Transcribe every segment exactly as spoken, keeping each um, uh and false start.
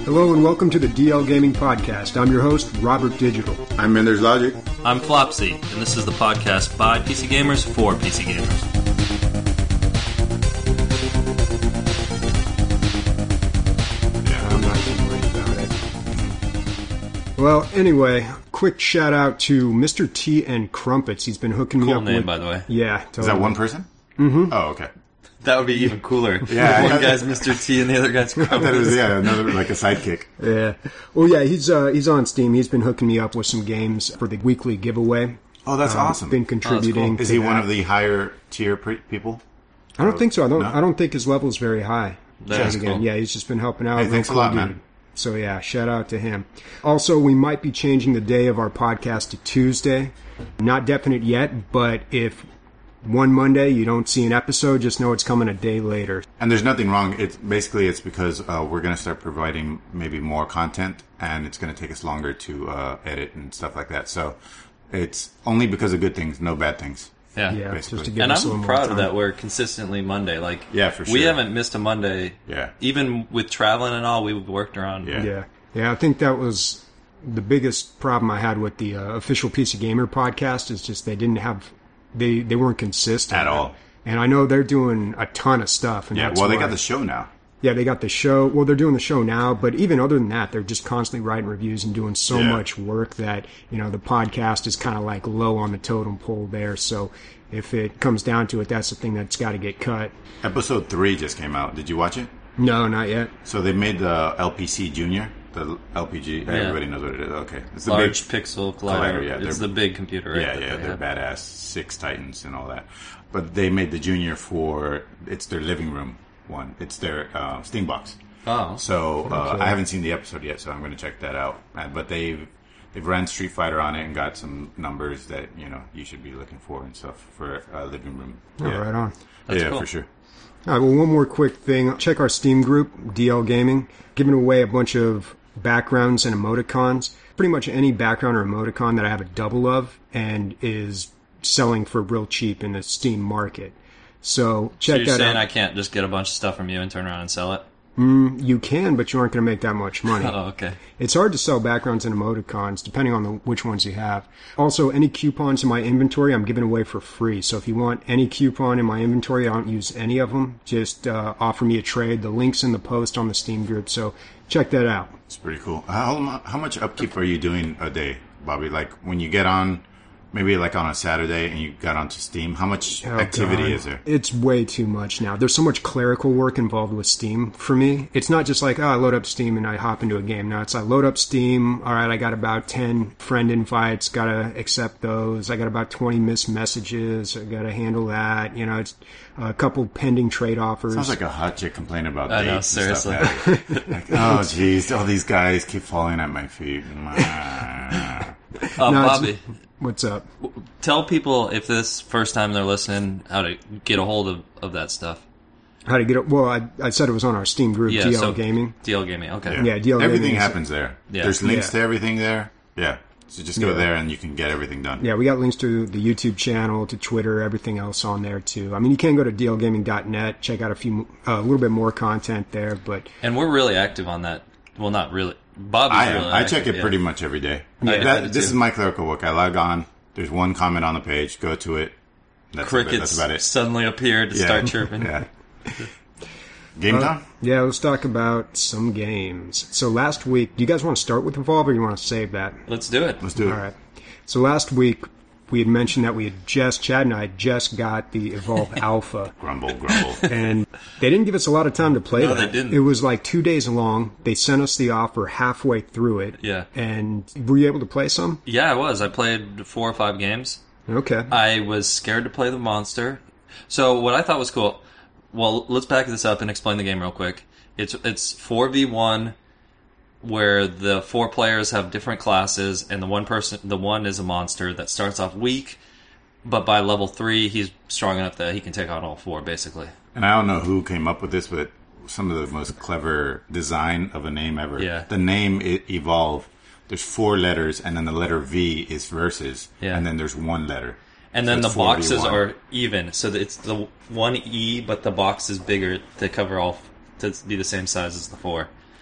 Hello and welcome to the D L Gaming Podcast. I'm your host, Robert Digital. I'm Mender's Logic. I'm Flopsy, and this is the podcast by P C Gamers for P C Gamers. Yeah, I'm not too worried about it. Well, anyway, quick shout out to Mister T and Crumpets. He's been hooking me Cool up name, with... by the way. Yeah, totally. Is that one person? Mm-hmm. Oh, okay. That would be even cooler. Yeah, One I- guy's Mister T and the other guy's I thought it was, yeah, another, like a sidekick. Yeah. Well, yeah, he's uh, he's on Steam. He's been hooking me up with some games for the weekly giveaway. Oh, that's Um, awesome. Been contributing. cool. Is to he one that. of the higher tier pre- people? I don't think so. I don't. No? I don't think his level is very high. That's Again, cool. Yeah, he's just been helping out. Hey, Real thanks a cool lot, dude. man. So yeah, shout out to him. Also, we might be changing the day of our podcast to Tuesday. Not definite yet, but if one Monday you don't see an episode, just know it's coming a day later. And there's nothing wrong. It's basically it's because uh, we're going to start providing maybe more content, and it's going to take us longer to uh, edit and stuff like that. So it's only because of good things, no bad things. Yeah. Yeah, basically. just to give And us a little I'm more proud time. of that. We're consistently Monday. Like, Yeah, for We sure. haven't missed a Monday. Yeah. Even with traveling and all, we've worked around. Yeah. Yeah, yeah. I think that was the biggest problem I had with the uh, official P C Gamer podcast. Is just they didn't have they they weren't consistent At all. And I know they're doing a ton of stuff. And Yeah, that's well, they why- got the show now. Yeah, they got the show. Well, they're doing the show now, but even other than that, they're just constantly writing reviews and doing so Yeah. much work that, you know, the podcast is kind of like low on the totem pole there. So if it comes down to it, that's the thing that's got to get cut. Episode three just came out. Did you watch it? No, not yet. So they made the L P C Junior, the L P G. Everybody knows what it is. Okay, it's the Large big, pixel Collider, collider. yeah, it's they're- the big computer, right? Yeah, that yeah, they they're have. badass Six Titans and all that. But they made the Junior for it's their living room one. It's their uh, Steam box. Oh. So uh, Okay. I haven't seen the episode yet, so I'm going to check that out. Uh, but they've they've ran Street Fighter on it and got some numbers that you know you should be looking for and stuff for uh, living room. Oh, Yeah, right on. That's yeah, cool. for sure. All right, well, one more quick thing. Check our Steam group, D L Gaming, giving away a bunch of backgrounds and emoticons. Pretty much any background or emoticon that I have a double of and is selling for real cheap in the Steam market. So So check you're that saying out. I can't just get a bunch of stuff from you and turn around and sell it? You can, but you aren't going to make that much money. Oh, okay. It's hard to sell backgrounds and emoticons, depending on the, which ones you have. Also, any coupons in my inventory, I'm giving away for free. So if you want any coupon in my inventory, I don't use any of them. Just uh, offer me a trade. The link's in the post on the Steam group, so check that out. It's pretty cool. How mu- how much upkeep are you doing a day, Bobby? Like when you get on, maybe like on a Saturday and you got onto Steam, how much Oh, activity God. is there? It's way too much now. There's so much clerical work involved with Steam for me. It's not just like, oh, I load up Steam and I hop into a game. Now it's I load up Steam. All right, I got about ten friend invites. Got to accept those. I got about twenty missed messages. I got to handle that. You know, it's a couple pending trade offers. Sounds like a hot chick complaining about I know, dates and stuff. seriously. like, oh, jeez, all these guys keep falling at my feet. Uh, No, it's- Bobby, What's up? tell people if this first time they're listening how to get a hold of, of that stuff. How to get it? Well, I, I said it was on our Steam group, Yeah, D L so- Gaming. D L Gaming, okay. Yeah, Yeah, D L everything Gaming is- happens there. Yeah. There's links Yeah. to everything there. Yeah, so just go Yeah. there and you can get everything done. Yeah, we got links to the YouTube channel, to Twitter, everything else on there too. I mean, you can go to D L gaming dot net, check out a few, uh, a little bit more content there. But And we're really active on that. Well, not really. Bobby's I am. really I active, check it yeah. pretty much every day. I- I That- do this too. is my clerical work. I log on. There's one comment on the page. Go to it. That's, about- Crickets that's about it. suddenly appeared to Yeah. start chirping. Yeah. Game time? yeah, let's talk about some games. So last week, do you guys want to start with Evolve or you want to save that? Let's do it. Let's do it. All right. So last week, we had mentioned that we had just, Chad and I had just got the Evolve Alpha. Grumble, grumble. And they didn't give us a lot of time to play No, that. they didn't. It was like two days long. They sent us the offer halfway through it. Yeah. And were you able to play some? Yeah, I was. I played four or five games. Okay. I was scared to play the monster. So what I thought was cool. Well, let's back this up and explain the game real quick. It's it's four v one, where the four players have different classes, and the one person, the one is a monster that starts off weak, but by level three, he's strong enough that he can take on all four, basically. And I don't know who came up with this, but some of the most clever design of a name ever. Yeah. The name I- Evolve. There's four letters, and then the letter V is versus, Yeah. and then there's one letter. And So then it's the four v boxes one. are even, so that it's the one E, but the box is bigger to cover all, to be the same size as the four.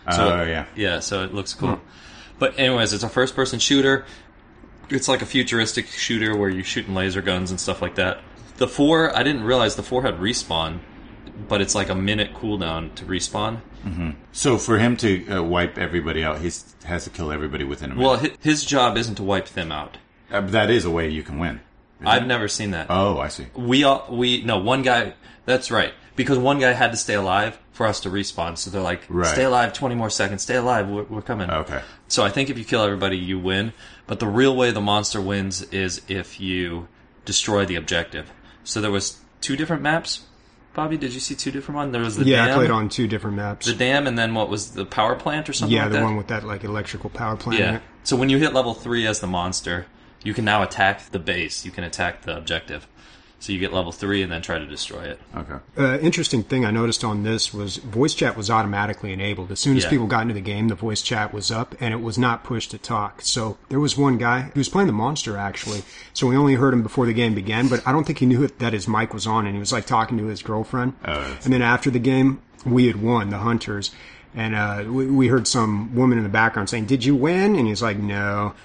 So Oh, it- yeah. Yeah, so it looks cool. But anyways, it's a first-person shooter. It's like a futuristic shooter where you're shooting laser guns and stuff like that. The four, I didn't realize the four had respawn, but it's like a minute cooldown to respawn. So for him to uh, wipe everybody out, he has to kill everybody within a minute. Well, hi- his job isn't to wipe them out. Uh, that is a way you can win. isn't I've it? never seen that. Oh, I see. We all we no one guy. That's right, because one guy had to stay alive for us to respawn. So they're like, Right. stay alive, twenty more seconds. Stay alive. We're, we're coming. Okay. So I think if you kill everybody, you win. But the real way the monster wins is if you destroy the objective. So there was two different maps. Bobby, did you see two different ones? There was the Yeah, dam, I played on two different maps. the dam, and then what was the power plant or something Yeah, like the that? one with that like electrical power plant in Yeah. it. So when you hit level three as the monster, you can now attack the base. You can attack the objective. So you get level three and then try to destroy it. Okay. Uh, interesting thing I noticed on this was voice chat was automatically enabled. As soon as Yeah. people got into the game, the voice chat was up, and it was not pushed to talk. So there was one guy who was playing the monster, actually. So we only heard him before the game began, but I don't think he knew that his mic was on, and he was like talking to his girlfriend. Oh, that's- And then after the game, we had won, the Hunters. And uh, we, we heard some woman in the background saying, "Did you win?" And he was like, "No."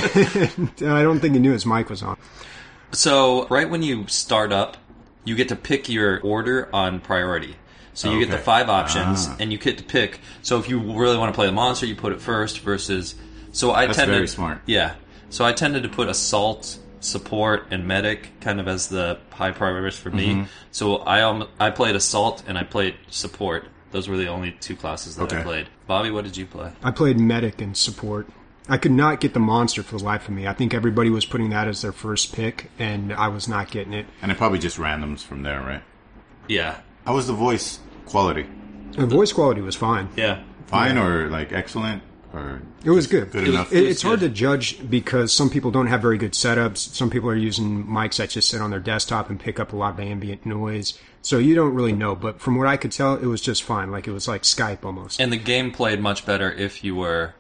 I don't think he knew his mic was on. So right when you start up, you get to pick your order on priority. So you get the Okay. five options, Ah. and you get to pick. So if you really want to play the monster, you put it first versus. So I That's tended, very smart. Yeah. So I tended to put assault, support, and medic kind of as the high priorities for me. Mm-hmm. So I um, I played assault and I played support. Those were the only two classes that I Okay. played. Bobby, what did you play? I played medic and support. I could not get the monster for the life of me. I think everybody was putting that as their first pick, and I was not getting it. And it probably just randoms from there, right? Yeah. How was the voice quality? The voice quality was fine. Yeah. Fine or like excellent or It was good. good It was- enough? It, was it's hard good. to judge because some people don't have very good setups. Some people are using mics that just sit on their desktop and pick up a lot of ambient noise. So you don't really know. But from what I could tell, it was just fine. Like it was like Skype almost. And the game played much better if you were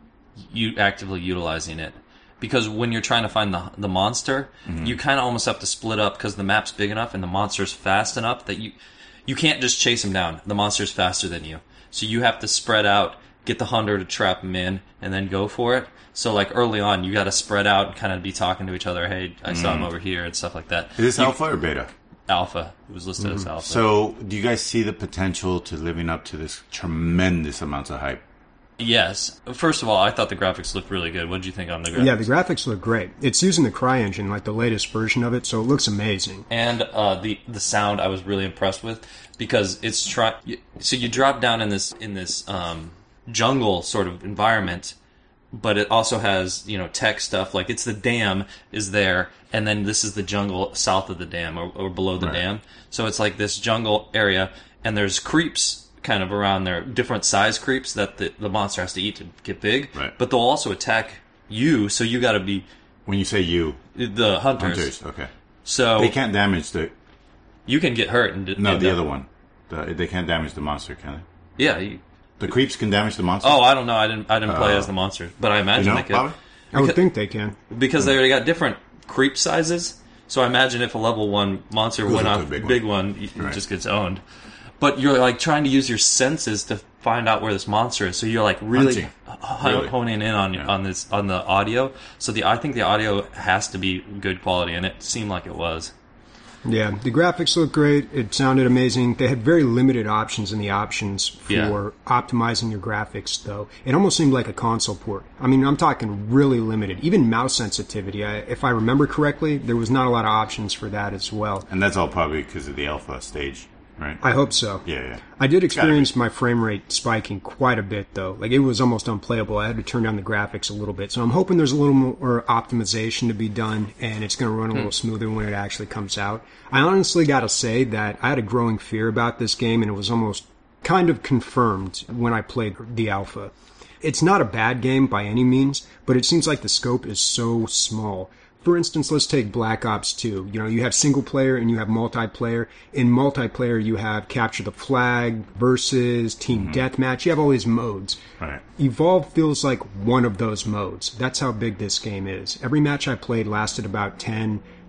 you actively utilizing it. Because when you're trying to find the the monster, you kind of almost have to split up because the map's big enough and the monster's fast enough that you you can't just chase him down. The monster's faster than you. So you have to spread out, get the hunter to trap him in, and then go for it. So like early on, you got to spread out and kind of be talking to each other. Hey, I saw him over here and stuff like that. Is this You- alpha or beta? Alpha. It was listed as alpha. So, do you guys see the potential to living up to this tremendous amounts of hype? Yes. First of all, I thought the graphics looked really good. What did you think on the graphics? Yeah, the graphics look great. It's using the CryEngine, like the latest version of it, so it looks amazing. And uh, the the sound I was really impressed with because it's try. So you drop down in this in this um, jungle sort of environment, but it also has you know tech stuff like it's the dam is there, and then this is the jungle south of the dam or, or below the Right. dam. So it's like this jungle area, and there's creeps kind of around there, different size creeps that the, the monster has to eat to get big. Right. But they'll also attack you, so you got to be When you say you, the hunters. hunters, okay. So They can't damage the you can get hurt and no and the other one. The, they can't damage the monster, can they? Yeah. You, The creeps can damage the monster. oh, I don't know. I didn't. I didn't play Oh. as the monster, but I you imagine know, they could Bobby? I would Because- think they can. because they already got different creep sizes. So I imagine if a level one monster Goes went up to off a big big, one. one, it Right. just gets owned. But you're like trying to use your senses to find out where this monster is. So you're like really, Hunting. h- Really? honing in on Yeah. on this on the audio. So the I think the audio has to be good quality, and it seemed like it was. Yeah, the graphics look great. It sounded amazing. They had very limited options in the options for Yeah. optimizing your graphics, though. It almost seemed like a console port. I mean, I'm talking really limited. Even mouse sensitivity, I, if I remember correctly, there was not a lot of options for that as well. And that's all probably because of the alpha stage, right? I hope so. yeah, yeah. I did experience my frame rate spiking quite a bit, though. Like, it was almost unplayable. I had to turn down the graphics a little bit. So I'm hoping there's a little more optimization to be done, and it's going to run a little smoother when it actually comes out. I honestly got to say that I had a growing fear about this game, and it was almost kind of confirmed when I played the alpha. It's not a bad game by any means, but it seems like the scope is so small. For instance, let's take Black Ops two. You know, you have single player and you have multiplayer. In multiplayer, you have Capture the Flag, Versus, Team Deathmatch. You have all these modes. Right. Evolve feels like one of those modes. That's how big this game is. Every match I played lasted about ten,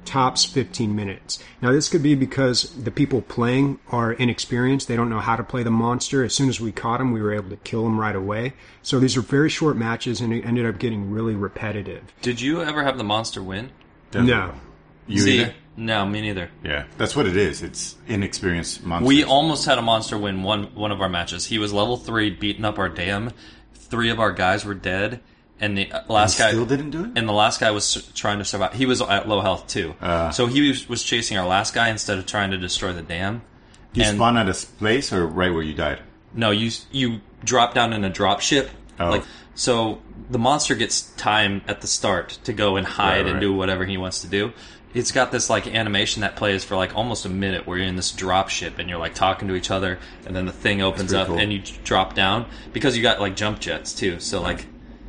tops fifteen minutes. Now, this could be because the people playing are inexperienced. They don't know how to play the monster. As soon as we caught him, we were able to kill him right away. So these are very short matches, and it ended up getting really repetitive. Did you ever have the monster win? Definitely. No. You See, either? no, me neither. Yeah, that's what it is. It's inexperienced monsters. We almost had a monster win one one of our matches. He was level three, beating up our dam. Three of our guys were dead, and the last He guy still didn't do it? And the last guy was s- trying to survive. He was at low health too, Uh. so he was, was chasing our last guy instead of trying to destroy the dam. You and- spawn at a place or right where you died? No, you you drop down in a drop ship. Oh. Like so, the monster gets time at the start to go and hide Right, and right. do whatever he wants to do. It's got this like animation that plays for like almost a minute, where you're in this drop ship and you're like talking to each other, and then the thing opens pretty up cool. and you drop down because you got like jump jets too. So like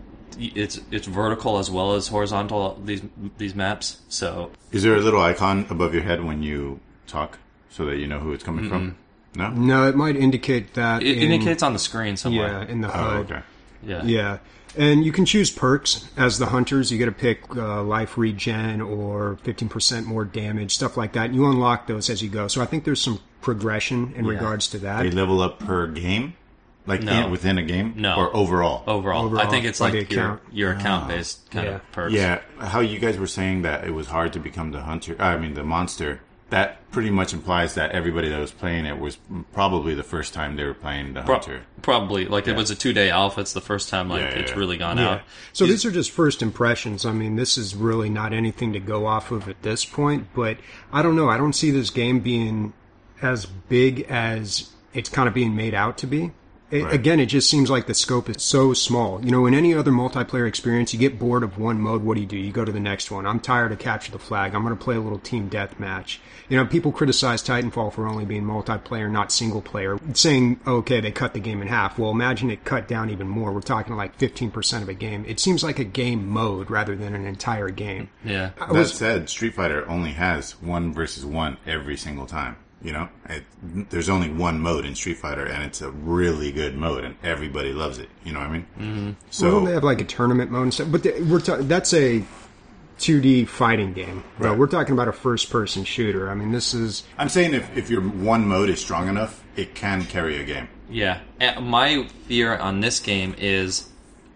it's it's vertical as well as horizontal, these these maps. So Is there a little icon above your head when you talk so that you know who it's coming from? No? No, it might indicate that. it in, indicates on the screen somewhere. Yeah, in the Oh, H U D. okay. Yeah. Yeah. And you can choose perks as the hunters. You get to pick uh, life regen or fifteen percent more damage, stuff like that. And you unlock those as you go. So I think there's some progression in Yeah. regards to that. They level up per game? Like No. in, within a game? No. Or overall? Overall, Overall, I think it's by like the your, account. your account based kind Yeah. of perks. Yeah, how you guys were saying that it was hard to become the hunter, I mean the monster, that pretty much implies that everybody that was playing it was probably the first time they were playing the Pro- hunter. probably like it was a two day alpha. It's the first time like Yeah, yeah, it's yeah. really gone Yeah. out. So He's- these are just first impressions. I mean, this is really not anything to go off of at this point, but I don't know. I don't see this game being as big as it's kind of being made out to be. It, Right. Again, it just seems like the scope is so small. You know, in any other multiplayer experience, you get bored of one mode. What do you do? You go to the next one. I'm tired of capture the flag. I'm going to play a little team deathmatch. You know, people criticize Titanfall for only being multiplayer, not single player, saying, okay, they cut the game in half. Well, imagine it cut down even more. We're talking like fifteen percent of a game. It seems like a game mode rather than an entire game. yeah. I That was- said, Street Fighter only has one versus one every single time. You know, it, there's only one mode in Street Fighter, and it's a really good mode, and everybody loves it. You know what I mean? Mm-hmm. So So they have like a tournament mode and stuff, but they, we're ta- that's a two D fighting game. Though. Right. We're talking about a first-person shooter. I mean, this is I'm saying if, if your one mode is strong enough, it can carry a game. Yeah. And my fear on this game is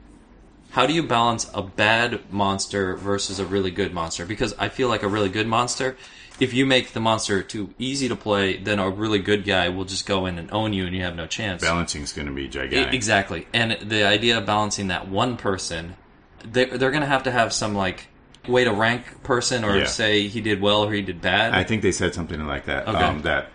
how do you balance a bad monster versus a really good monster? Because I feel like a really good monster, if you make the monster too easy to play, then a really good guy will just go in and own you and you have no chance. Balancing is going to be E- gigantic. Exactly. And the idea of balancing that one person, they're, they're going to have to have some like way to rank person or Yeah. say he did well or he did bad. I think they said something like that. Okay. Um, that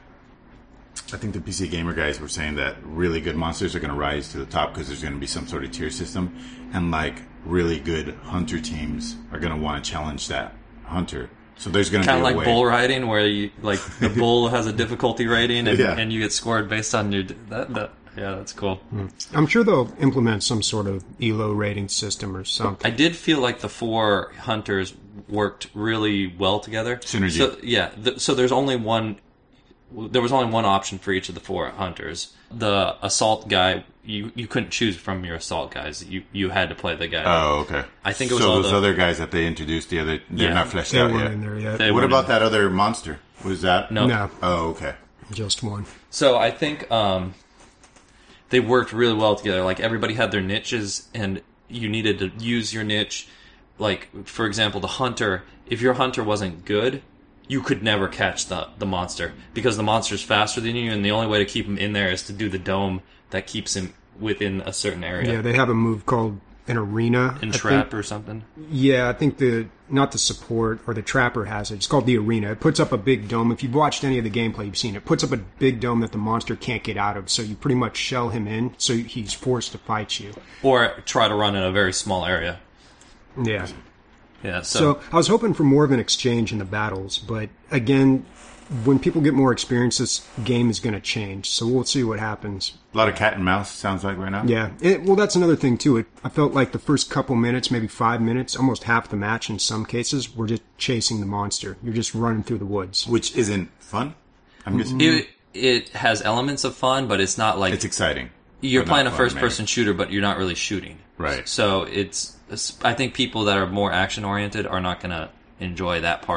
I think the P C Gamer guys were saying that really good monsters are going to rise to the top because there's going to be some sort of tier system, and like really good hunter teams are going to want to challenge that hunter. So there's going to be Kind a of like way. bull riding, where you like the bull has a difficulty rating, and, Yeah. and you get scored based on your that. that yeah, that's cool. I'm sure they'll implement some sort of E L O rating system or something. I did feel like the four hunters worked really well together. Synergy. So yeah, th- so there's only one. There was only one option for each of the four hunters. The assault guy, you you couldn't choose from your assault guys. You you had to play the guy. Oh, okay. I think it was so all those the- other guys that they introduced the other. They're Yeah. not fleshed They out weren't yet. in there yet. They What weren't about in- that other monster? Was that? No. No, Oh, okay. just one. So I think um, they worked really well together. Like everybody had their niches, and you needed to use your niche. Like for example, the hunter. If your hunter wasn't good, you could never catch the the monster because the monster's faster than you, and the only way to keep him in there is to do the dome that keeps him within a certain area. Yeah, they have a move called an arena. I Entrap think. or something. Yeah, I think the not the support or the trapper has it. It's called the arena. It puts up a big dome. If you've watched any of the gameplay, you've seen it. It puts up a big dome that the monster can't get out of. So you pretty much shell him in, so he's forced to fight you. Or try to run in a very small area. Yeah. Yeah. So, So I was hoping for more of an exchange in the battles, but again, when people get more experience, this game is going to change. So we'll see what happens. A lot of cat and mouse sounds like right now. Yeah. It, well, that's another thing too. It, I felt like the first couple minutes, maybe five minutes, almost half the match in some cases, we're just chasing the monster. You're just running through the woods. Which isn't fun. I'm just. it it has elements of fun, but it's not like It's exciting. you're but not playing a fun, first maybe. person shooter, but you're not really shooting. Right. So it's, I think people that are more action oriented are not going to enjoy that part of it.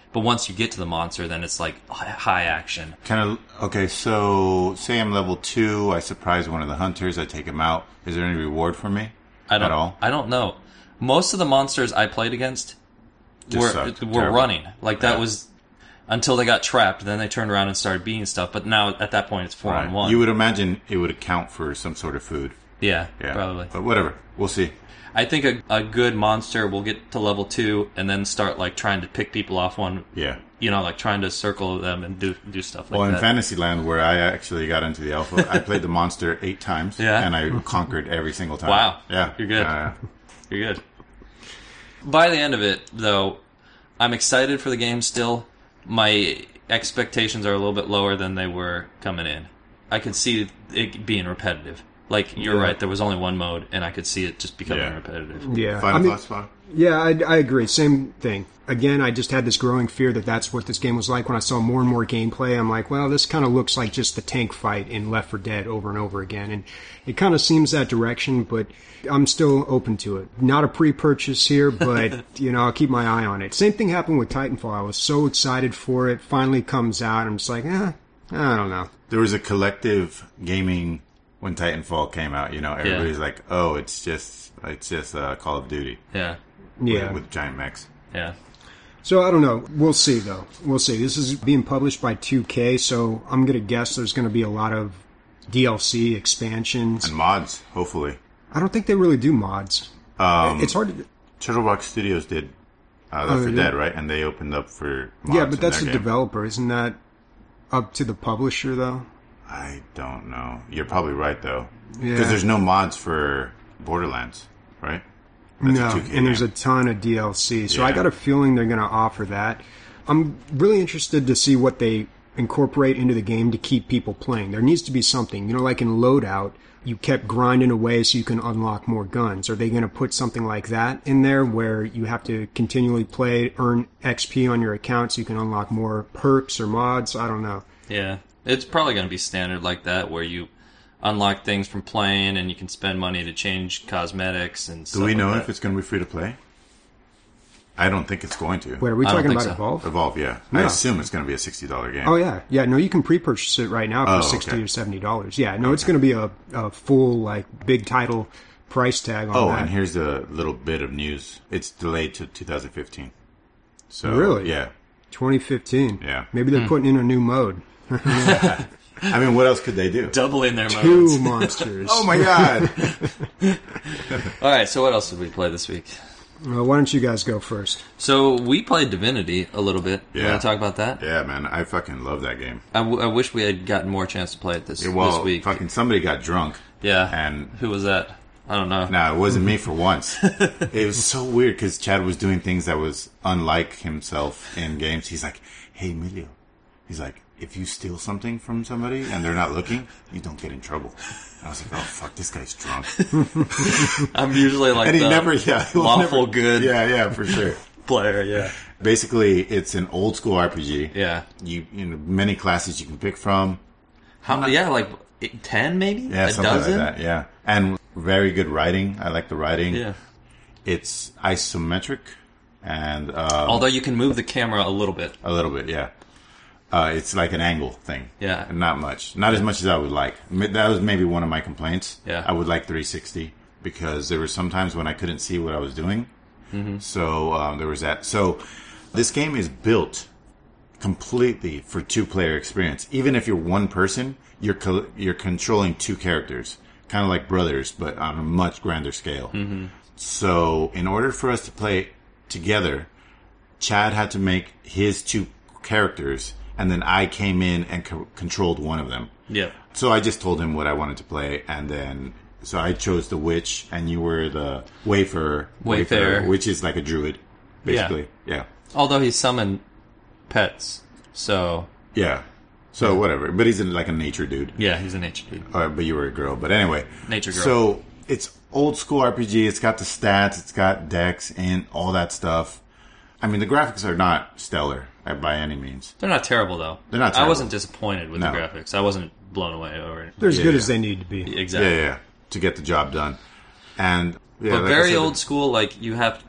But once you get to the monster, then it's like high action. Kind of, okay, so say I'm level two, I surprise one of the hunters, I take him out. Is there any reward for me I don't, at all? I don't know. Most of the monsters I played against Just were, sucked. were Terrible. running. Like, that Yeah. was until they got trapped. Then they turned around and started beating stuff. But now, at that point, it's four Right. on one. You would imagine it would account for some sort of food. yeah, Yeah. probably. But whatever. We'll see. I think a, a good monster will get to level two and then start, like, trying to pick people off one. Yeah. You know, like, trying to circle them and do do stuff like Well, in that. Fantasyland, where I actually got into the alpha, I played the monster eight times. Yeah. And I conquered every single time. Wow. Yeah. You're good. Uh, You're good. By the end of it, though, I'm excited for the game still. My expectations are a little bit lower than they were coming in. I could see it being repetitive. Like, you're Yeah. right, there was only one mode, and I could see it just becoming Yeah. repetitive. Yeah, final I mean, thoughts, Bob? yeah, I, I agree. Same thing. Again, I just had this growing fear that that's what this game was like. When I saw more and more gameplay, I'm like, well, this kind of looks like just the tank fight in Left four Dead over and over again. And it kind of seems that direction, but I'm still open to it. Not a pre-purchase here, but, you know, I'll keep my eye on it. Same thing happened with Titanfall. I was so excited for it. Finally comes out. I'm just like, eh, I don't know. There was a collective gaming when Titanfall came out. You know, everybody's like, "Oh, it's just, it's just uh, Call of Duty Yeah. Yeah. with, with giant mechs." Yeah. So I don't know. We'll see, though. We'll see. This is being published by two K, so I'm going to guess there's going to be a lot of D L C expansions. And mods, hopefully. I don't think they really do mods. Um, It's hard to... Turtlebox Studios did uh, Left Oh, four they Dead, did? right? And they opened up for mods Yeah, but in that's their the game. developer. Isn't that up to the publisher, though? I don't know. You're probably right, though. Yeah. Because there's no mods for Borderlands, right? That's No, a two K and there's a game. ton of D L C. So I Yeah. got a feeling they're going to offer that. I'm really interested to see what they incorporate into the game to keep people playing. There needs to be something. You know, like in Loadout, you kept grinding away so you can unlock more guns. Are they going to put something like that in there where you have to continually play, earn X P on your account so you can unlock more perks or mods? I don't know. Yeah. It's probably going to be standard like that, where you unlock things from playing and you can spend money to change cosmetics and stuff Do we know like if that. it's going to be free to play? I don't think it's going to. Wait, are we I don't talking think about so. Evolve? Evolve, yeah. I No. assume it's going to be a sixty dollars game. Oh yeah, yeah. No, you can pre-purchase it right now for Oh, sixty okay. or seventy dollars. Yeah, no, it's going to be a, a full like big title price tag on Oh, that. and here's a little bit of news. It's delayed to two thousand fifteen. So Really? Yeah. twenty fifteen. Yeah. Maybe they're putting in a new mode. I mean, what else could they do? Doubling their Two modes. monsters. Oh my god! All right, so what else did we play this week? Well, why don't you guys go first? So we played Divinity a little bit. You Yeah. want to talk about that? Yeah, man, I fucking love that game. I, w- I wish we had gotten more chance to play it this, Well, this week. fucking somebody got drunk. Yeah. And Who was that? I don't know. no, it wasn't me for once. It was so weird because Chad was doing things that was unlike himself in games. He's like, "Hey, Emilio," he's like, "if you steal something from somebody and they're not looking, you don't get in trouble." And I was like, "Oh fuck, this guy's drunk." I'm usually like And he the never, yeah, he'll lawful never- good Yeah, yeah, for sure. player. Yeah. Basically, it's an old school R P G. Yeah. You, you know, many classes you can pick from. How? Yeah, like eight, ten maybe. Yeah, a something dozen. like that. Yeah, and very good writing. I like the writing. Yeah. It's isometric, and um, Although you can move the camera a little bit. a little bit, yeah. Uh, it's like an angle thing. Yeah. And not much. Not as much as I would like. Ma- That was maybe one of my complaints. Yeah. I would like three sixty because there were some times when I couldn't see what I was doing. Mm-hmm. So um, there was that. So this game is built completely for two-player experience. Even if you're one person, you're co- you're controlling two characters, kind of like Brothers, but on a much grander scale. Mm-hmm. So in order for us to play together, Chad had to make his two characters, and then I came in and co- controlled one of them. Yeah. So I just told him what I wanted to play, and then so I chose the witch, and you were the wayfarer, Wayfarer. which is like a druid, basically. Yeah, Although he summoned pets, so yeah. So whatever, but he's like a nature dude. yeah, he's a nature dude. Uh, but you were a girl. But anyway, Nature girl. So it's old school R P G. It's got the stats. It's got decks and all that stuff. I mean, the graphics are not stellar uh, by any means. They're not terrible though. They're not I terrible. wasn't disappointed with No. the graphics. I wasn't blown away over it. They're as Yeah, good yeah. as they need to be. Exactly. Yeah, yeah. To get the job done, and yeah, But like I very said, old school. Like you have,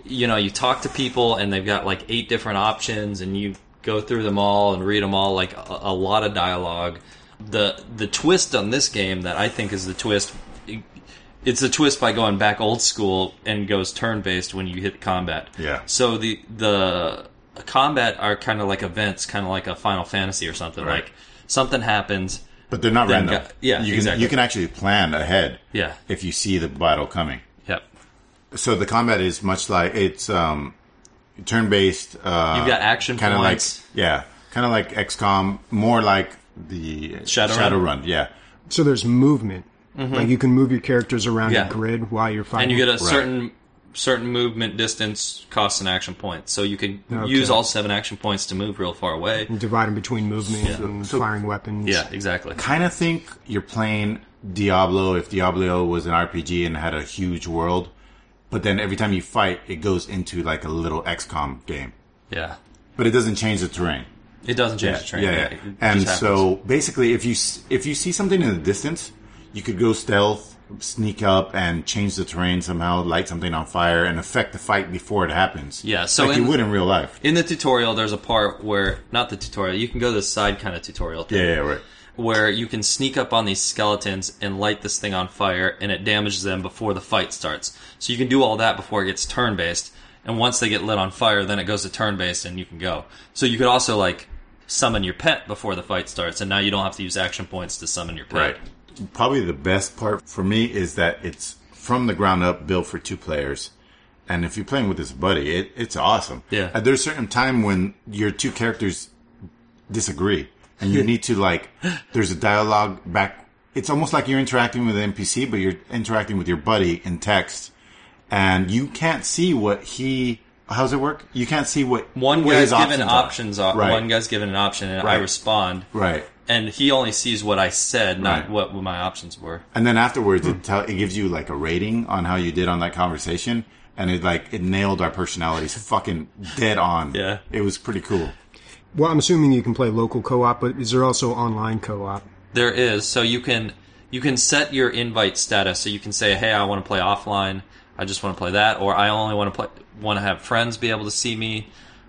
you know, you talk to people and they've got like eight different options, and you go through them all and read them all, like a, a lot of dialogue. The the twist on this game that I think is the twist, it's a twist by going back old school and goes turn-based when you hit combat. Yeah. So the the combat are kind of like events, kind of like a Final Fantasy or something. Right. Like something happens. But they're not Then random. go- yeah, you can, exactly. You can actually plan ahead Yeah. if you see the battle coming. Yep. So the combat is much like, it's um, turn-based. Uh, You've got action kinda points. Like, yeah, kind of like X COM, more like the Shadowrun? Shadowrun, yeah. So there's movement. Like you can move your characters around Yeah. a grid while you're fighting. And you get a Right. certain certain movement distance costs an action point. So you can Okay. use all seven action points to move real far away. And divide them between movement Yeah. and So- firing weapons. Yeah, exactly. Kind of think you're playing Diablo if Diablo was an R P G and had a huge world, but then every time you fight, it goes into like a little X COM game. Yeah. But it doesn't change the terrain. It doesn't change the train. Yeah, yeah. It And just happens. so basically, if you s- if you see something in the distance, you could go stealth, sneak up, and change the terrain somehow, light something on fire, and affect the fight before it happens. Yeah, so like you in- would in real life. in the tutorial, there's a part where, not the tutorial, you can go to the side kind of tutorial thing. Yeah, yeah, right. Where you can sneak up on these skeletons and light this thing on fire, and it damages them before the fight starts. So you can do all that before it gets turn-based, and once they get lit on fire, then it goes to turn-based, and you can go. So you could also, like, summon your pet before the fight starts, and now you don't have to use action points to summon your pet. Right. Probably the best part for me is that it's from the ground up, built for two players. And if you're playing with this buddy, it, it's awesome. Yeah. And there's a certain time when your two characters disagree, and you need to like. There's a dialogue back. It's almost like you're interacting with an N P C, but you're interacting with your buddy in text, and you can't see what he. How does it work? You can't see what One what guy's his given options options, are. op- Right. one guy's given an option, and I Right. respond. Right. And he only sees what I said, not Right. what my options were. And then afterwards, it tell, it gives you like a rating on how you did on that conversation, and it like it nailed our personalities fucking dead on. Yeah. It was pretty cool. Well, I'm assuming you can play local co-op, but is there also online co-op? There is, so you can you can set your invite status. So you can say, "Hey, I want to play offline. I just want to play that," or "I only want to play want to have friends be able to see me."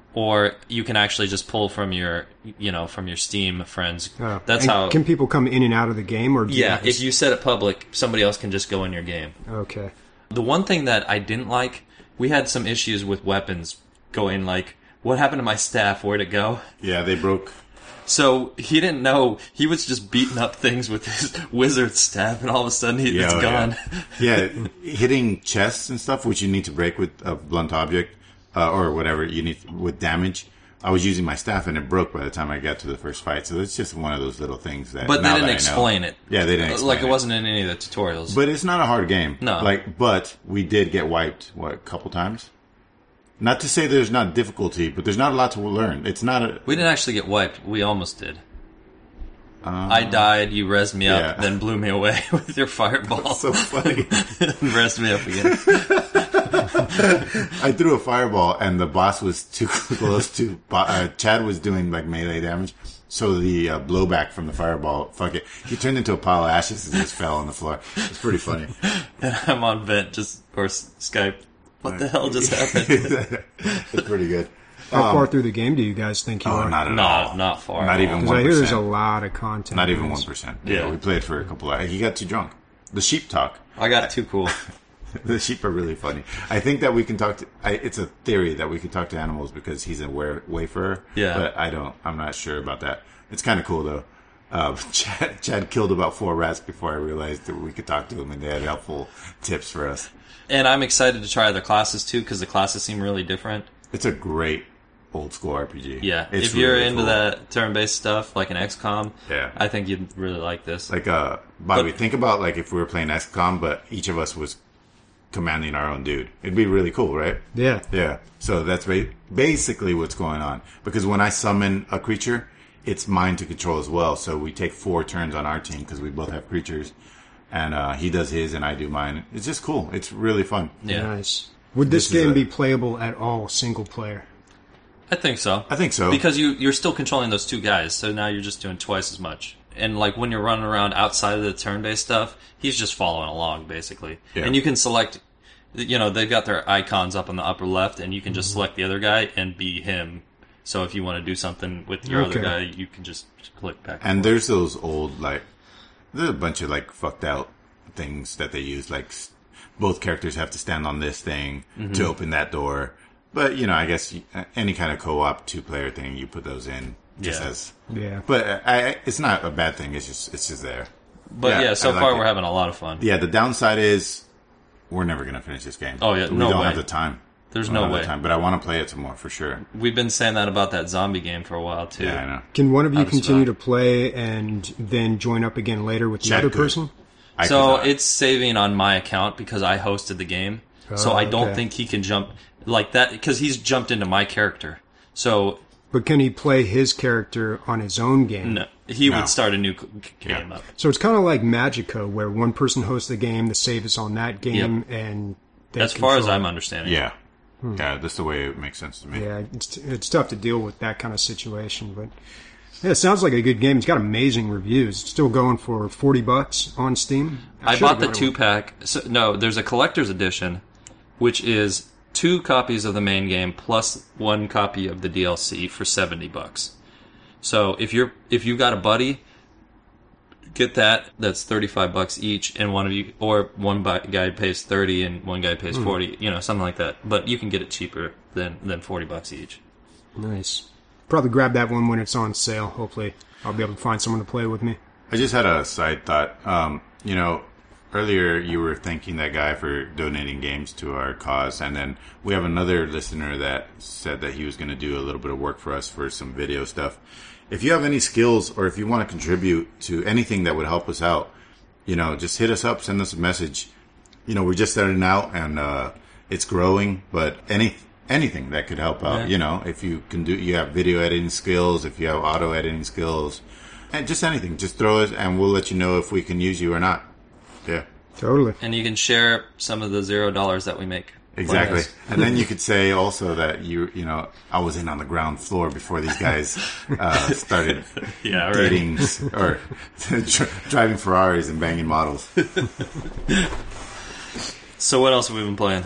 Or you can actually just pull from your, you know, from your Steam friends. Uh, That's and how. Can people come in and out of the game, or do Yeah, you if you set it public, somebody else can just go in your game. Okay. The one thing that I didn't like, we had some issues with weapons going. Like, what happened to my staff? Where'd it go? Yeah, they broke. So he didn't know. He was just beating up things with his wizard staff, and all of a sudden he, Yeah, it's oh, gone. Yeah, hitting chests and stuff, which you need to break with a blunt object uh, or whatever you need with damage. I was using my staff and it broke by the time I got to the first fight. So it's just one of those little things that. But they now didn't that I know- explain it. Yeah, they didn't explain Like it it. wasn't in any of the tutorials. But it's not a hard game. No. Like, but we did get wiped, what, a couple times? Not to say there's not difficulty, but there's not a lot to learn. It's not a. we didn't actually get wiped. We almost did. I died. You rezzed me up, yeah. then blew me away with your fireball. So funny. and rezzed me up again. I threw a fireball and the boss was too close to. Uh, Chad was doing like melee damage, so the uh, blowback from the fireball, fuck it, he turned into a pile of ashes and just fell on the floor. It's pretty funny. And I'm on vent just or S- Skype. What the hell just happened? It's pretty good. How Um, far through the game do you guys think you Oh, are? not at Not all. not far. Not at even all. Because I hear there's a one percent. lot of content. Not even one percent. Yeah, Yeah. we played for a couple of. He got too drunk. The sheep talk. I got too cool. The sheep are really funny. I think that we can talk to. I, it's a theory that we can talk to animals because he's a wa- wayfarer. Yeah. but I don't. I'm not sure about that. It's kind of cool though. Uh, Chad, Chad killed about four rats before I realized that we could talk to them, and they had helpful tips for us. And I'm excited to try other classes too because the classes seem really different. It's a great old school R P G. Yeah, it's if you're really into cool. that turn-based stuff like an X COM, Yeah. I think you'd really like this. Like, uh, Bobby, But- think about like if we were playing X COM, but each of us was commanding our own dude. It'd be really cool, right? Yeah. Yeah. So that's ba- basically what's going on. Because when I summon a creature, it's mine to control as well. So we take four turns on our team because we both have creatures. And uh, he does his and I do mine. It's just cool. It's really fun. yeah, Nice. Would this, This is game a- be playable at all single player? I think so. I think so. Because you you're still controlling those two guys, so now you're just doing twice as much. And like when you're running around outside of the turn-based stuff, he's just following along basically. Yeah. And you can select you know, they've got their icons up on the upper left, and you can just select the other guy and be him. So if you want to do something with your Okay. other guy, you can just click back. And forth. there's those old, like, there's a bunch of, like, fucked out things that they use. Like, s- both characters have to stand on this thing Mm-hmm. to open that door. But, you know, I guess you, any kind of co-op two-player thing, you put those in just Yeah. as... Yeah. But uh, I, I- it's not a bad thing. It's just it's just there. But yeah, yeah, so I like far it. we're having a lot of fun. Yeah, the downside is we're never going to finish this game. Oh, yeah, We no don't way. have the time. There's We don't no have the way. time, but I want to play it some more, for sure. We've been saying that about that zombie game for a while too. Yeah, I know. Can one of you How to continue spell. to play and then join up again later with the Chat other could. person? I So could, uh, it's saving on my account because I hosted the game. so Oh, I don't okay. think he can jump like that because he's jumped into my character. So But can he play his character on his own game? no, he No. would start a new c- c- game Yeah. up. So it's kind of like Magico, where one person hosts the game, the save is on that game, and they As far as control I'm it. understanding. Yeah. Yeah, that's the way it makes sense to me. Yeah, it's it's tough to deal with that kind of situation, but yeah, it sounds like a good game. It's got amazing reviews. It's still going for forty bucks on Steam. I should've bought the got it. two pack. So, no, there's a collector's edition, which is two copies of the main game plus one copy of the D L C for seventy bucks. So if you're if you got a buddy, get that. That's thirty-five bucks each, and one of you or one bu- guy pays thirty and one guy pays forty. You know, something like that. But you can get it cheaper than than forty bucks each. Nice. Probably grab that one when it's on sale. Hopefully, I'll be able to find someone to play with me. I just had a side thought. Um, you know, earlier you were thanking that guy for donating games to our cause, and then we have another listener that said that he was going to do a little bit of work for us for some video stuff. If you have any skills or if you want to contribute to anything that would help us out, you know, just hit us up, send us a message. You know, we're just starting out and uh, it's growing, but any anything that could help out, Yeah. you know, if you can do, you have video editing skills, if you have auto editing skills, and just anything, just throw it and we'll let you know if we can use you or not. Yeah, Totally. And you can share some of the zero dollars that we make. exactly. Yes. And then you could say also that you, you know, I was in on the ground floor before these guys uh, started Yeah, right. dating or driving Ferraris and banging models. So what else have we been playing?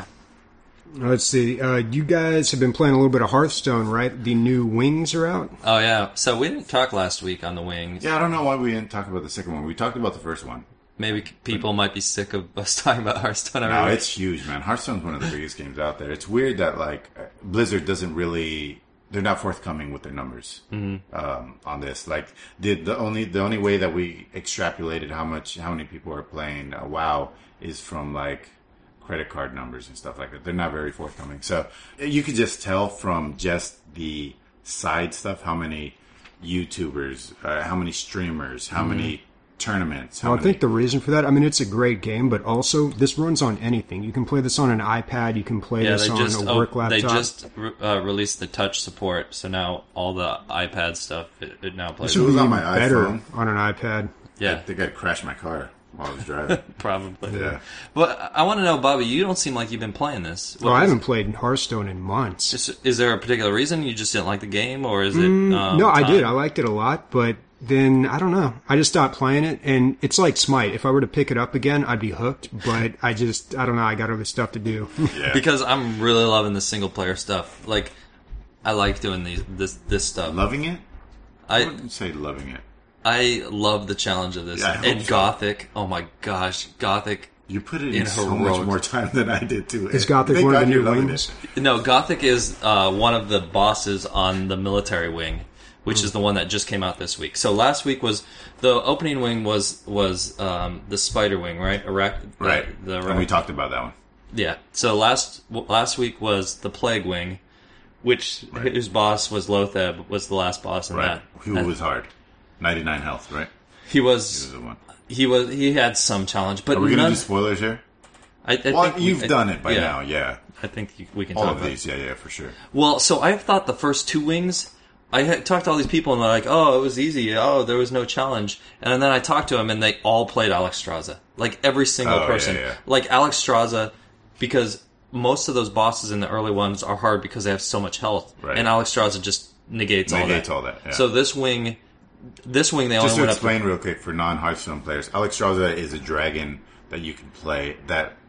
Let's see. Uh, you guys have been playing a little bit of Hearthstone, right? The new Wings are out. Oh yeah. So we didn't talk last week on the Wings. Yeah, I don't know why we didn't talk about the second one. We talked about the first one. Maybe people might be sick of us talking about Hearthstone every No, week. it's huge, man. Hearthstone's one of the biggest games out there. It's weird that like Blizzard doesn't really, they're not forthcoming with their numbers Mm-hmm. um, on this. Like the the only the only way that we extrapolated how much how many people are playing uh, WoW is from like credit card numbers and stuff like that. They're not very forthcoming. So you could just tell from just the side stuff how many YouTubers, uh, how many streamers, how many tournaments. How Well, I many, think the reason for that, I mean, it's a great game, but also this runs on anything. You can play this on an iPad. You can play Yeah, this they on just a oh, work laptop. they just re- uh, released the touch support, so now all the iPad stuff it, it now plays. It was on Even my better iPhone. on an iPad. Yeah, I think I crashed my car while I was driving. probably. Yeah. But I want to know, Bobby, you don't seem like you've been playing this. What Well, I was- haven't played Hearthstone in months. Is, is there a particular reason you just didn't like the game, or is it? Um, Mm, no, I time? did. I liked it a lot, but then I don't know. I just stopped playing it, and it's like Smite. If I were to pick it up again, I'd be hooked. But I just, I don't know. I got other stuff to do. Yeah. Because I'm really loving the single player stuff. Like, I like doing these this this stuff. Loving it? I I wouldn't say loving it. I love the challenge of this. Yeah, I hope and so. Gothic. Oh my gosh, Gothic. You put it in, In so heroic. much more time than I did too. Is Gothic Thank one of God the you're new loving wings? it. No, Gothic is uh, one of the bosses on the military wing, which is the one that just came out this week. So last week was the opening wing was was um, the spider wing, right? Iraq, the, Right. The, and we talked about that one. yeah. So last last week was the plague wing, which Right. whose boss was Lotheb, was the last boss in Right. that. Who And was hard? ninety-nine health, right? he He was was the one. he was he had some challenge, but Are we going to none, do spoilers here? I, I Well, think we- you've I- done it by yeah, now, yeah. I think you, we can All talk of about these, yeah, yeah, for sure. Well, so I thought the first two wings, I had talked to all these people and they're like, oh, it was easy. Oh, there was no challenge. And then I talked to them and they all played Alex Straza. Like every single Oh, yeah, person. yeah. Like Alex Straza, because most of those bosses in the early ones are hard because they have so much health. Right. And Alex Straza just negates, Negates all all that. that, yeah. So this wing, this wing they only Just to went explain real quick for non-Hearthstone players, Alex Straza is a dragon that you can play that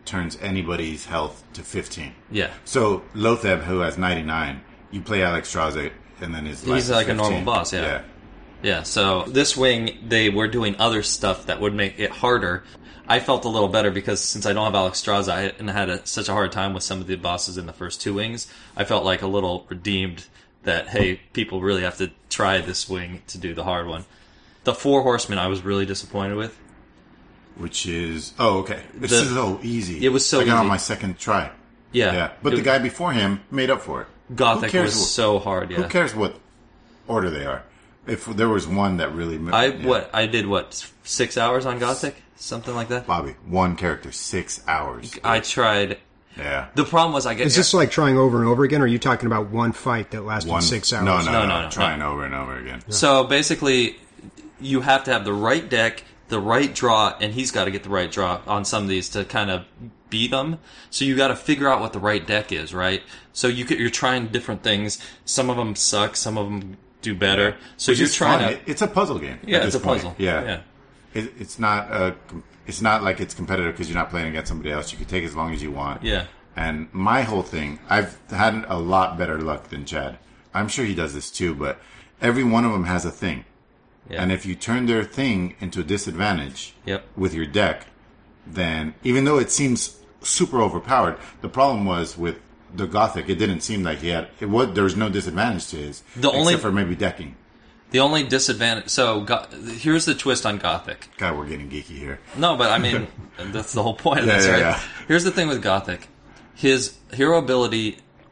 turns anybody's health to fifteen. Yeah. So Lotheb, who has ninety-nine, you play Alexstrasza, and then his life He's is like fifteen. a normal boss, yeah. Yeah. Yeah, so this wing, they were doing other stuff that would make it harder. I felt a little better because since I don't have Alexstrasza I, and I had a, such a hard time with some of the bosses in the first two wings, I felt like a little redeemed that, hey, people really have to try this wing to do the hard one. The Four Horsemen I was really disappointed with. Which is... Oh, okay. It's The- so easy. It was so I got easy. on my second try. Yeah. Yeah. But It- the guy before him made up for it. Gothic Who cares was what- so hard, yeah. Who cares what order they are? If there was one that really... I yeah. what I did what six hours on Gothic, something like that. Bobby, one character, six hours. I tried. Yeah. The problem was I get Is this like trying over and over again, or are you talking about one fight that lasted One, six hours? No, no, No, no, no, no, Trying no. over and over again. so basically you have to have the right deck, the right draw, and he's got to get the right draw on some of these to kind of beat them. So you got to figure out what the right deck is, right? So you could, you're trying different things. Some of them suck, some of them do better. So Which you're is trying fun. to. It- It's a puzzle game. Yeah, at it's this a point. puzzle. Yeah. Yeah. It, it's not a. It's not like it's competitive because you're not playing against somebody else. You can take as long as you want. Yeah. And my whole thing, I've had a lot better luck than Chad. I'm sure he does this too, but every one of them has a thing. Yeah. And if you turn their thing into a disadvantage Yep. with your deck, then even though it seems super overpowered, the problem was with the Gothic, it didn't seem like he had. It was there was no disadvantage to his, The except only- for maybe decking. The only disadvantage. So Go- here's the twist on Gothic. God, we're getting geeky here. No, but I mean, that's the whole point of Yeah, this, yeah, right? yeah. Here's the thing with Gothic. His hero ability,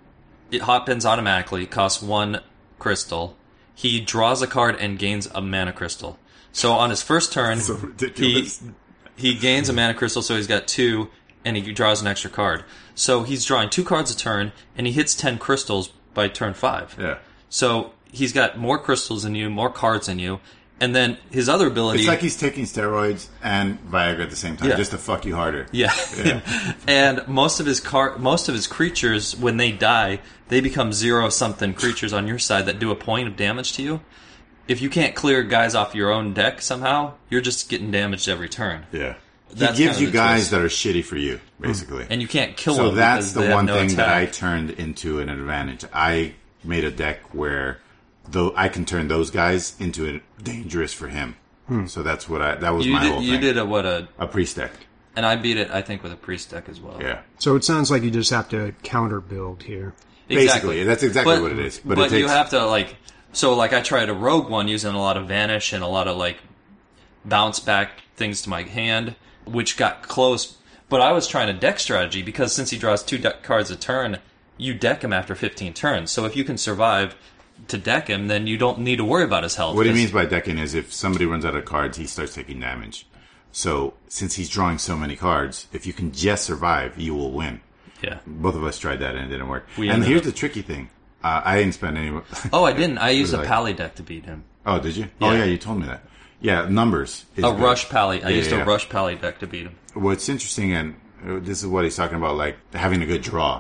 it happens automatically, costs one crystal. He draws a card and gains a mana crystal. So on his first turn, So he ridiculous. he gains a mana crystal, so he's got two, and he draws an extra card. So he's drawing two cards a turn, and he hits ten crystals by turn five. Yeah. So he's got more crystals than you, more cards than you, and then his other ability... It's like he's taking steroids and Viagra at the same time, Yeah. just to fuck you harder. Yeah. Yeah. And most of his car, most of his creatures, when they die, they become zero something creatures on your side that do a point of damage to you. If you can't clear guys off your own deck somehow, you're just getting damaged every turn. Yeah. He That's gives kind of you the guys twist. that are shitty for you, basically. And you can't kill so them. that's because the they have one no thing that I attack. turned into an advantage. I made a deck where though I can turn those guys into a dangerous for him. So that's what I. That was You my did, whole you thing. did a what a, a priest deck. and I beat it. I think with a priest deck as well. Yeah. So it sounds like you just have to counter build here. Basically, that's exactly But- what it is. But, But, it you takes, have to like. So like I tried a rogue one using a lot of vanish and a lot of like bounce back things to my hand, which got close. But I was trying a deck strategy because since he draws two deck cards a turn, you deck him after fifteen turns. So if you can survive to deck him, then you don't need to worry about his health. What he 'cause- means by decking is if somebody runs out of cards, he starts taking damage. So since he's drawing so many cards, if you can just survive, you will win. Yeah. Both of us tried that and it didn't work. We and ended here's up- the tricky thing: uh, I didn't spend any. Oh, I didn't. I used a like- pally deck to beat him. Oh, did you? Oh, Yeah. yeah, you told me that. Yeah, numbers. Is A good. rush pally. I Yeah, used yeah, a yeah. rush pally deck to beat him. What's interesting, and uh, this is what he's talking about, like having a good draw.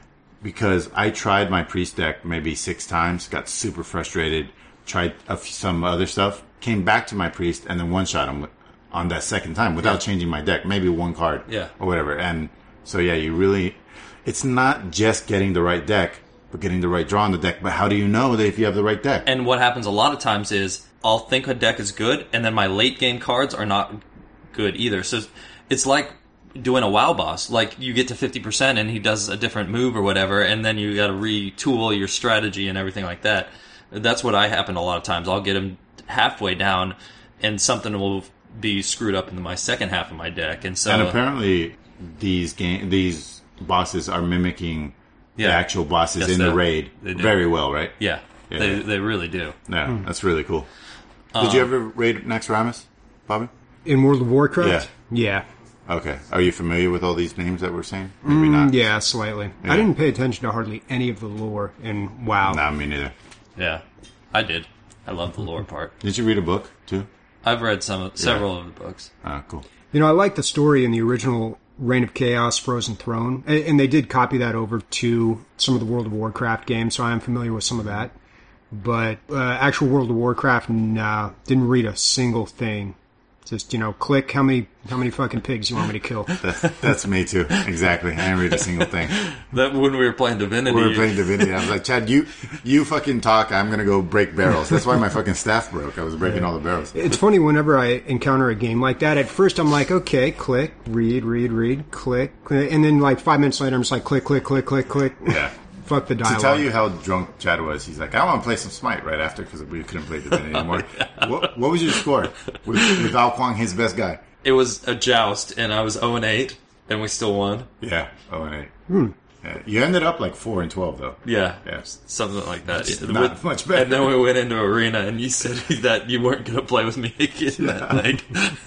Because I tried my priest deck maybe six times, got super frustrated, tried a f- some other stuff, came back to my priest, and then one shot him on that second time without Yeah. changing my deck, maybe one card, Yeah. or whatever. And so, yeah, you really, it's not just getting the right deck, but getting the right draw on the deck. But how do you know that if you have the right deck? And what happens a lot of times is I'll think a deck is good, and then my late game cards are not good either. So it's like doing a WoW boss. Like you get to fifty percent, and he does a different move or whatever, and then you got to retool your strategy and everything like that. That's what I happen a lot of times. I'll get him halfway down, and something will be screwed up in my second half of my deck, and so And apparently, these game these bosses are mimicking Yeah. the actual bosses Yes, in the they- raid they do. very well, right? yeah, Yeah. they they really do. Yeah, that's really cool. Did you ever raid Naxxramas, Bobby? In World of Warcraft? Yeah. Okay. Are you familiar with all these names that we're saying? Maybe Mm, not. yeah, slightly. Yeah. I didn't pay attention to hardly any of the lore in WoW. Nah, me neither. Yeah, I did. I love the lore part. Did you read a book too? I've read some of, several of the books. Ah, cool. You know, I like the story in the original Reign of Chaos, Frozen Throne, and, and they did copy that over to some of the World of Warcraft games, so I am familiar with some of that. But uh, actual World of Warcraft, nah, didn't read a single thing Just, you know, click how many how many fucking pigs you want me to kill. That's, that's me too. Exactly. I didn't read a single thing. That when we were playing Divinity. We were playing Divinity. I was like, Chad, you you fucking talk. I'm going to go break barrels. That's why my fucking staff broke. I was breaking yeah. all the barrels. It's funny whenever I encounter a game like that. At first I'm like, okay, click, read, read, read, click. click. And then like five minutes later I'm just like, click, click, click, click, click. Yeah. Fuck the dialogue. To tell you how drunk Chad was, he's like, I want to play some Smite right after because we couldn't play Divinity anymore. oh, yeah. what, what was your score with, with Ao Kwang, his best guy? It was a joust, and I was oh and eight, and we still won. Yeah, oh and eight. Hmm. Yeah. You ended up like four and twelve, though. Yeah, yeah. something like that. It's not with, much better. And then we went into Arena, and you said that you weren't going to play with me again yeah. that night.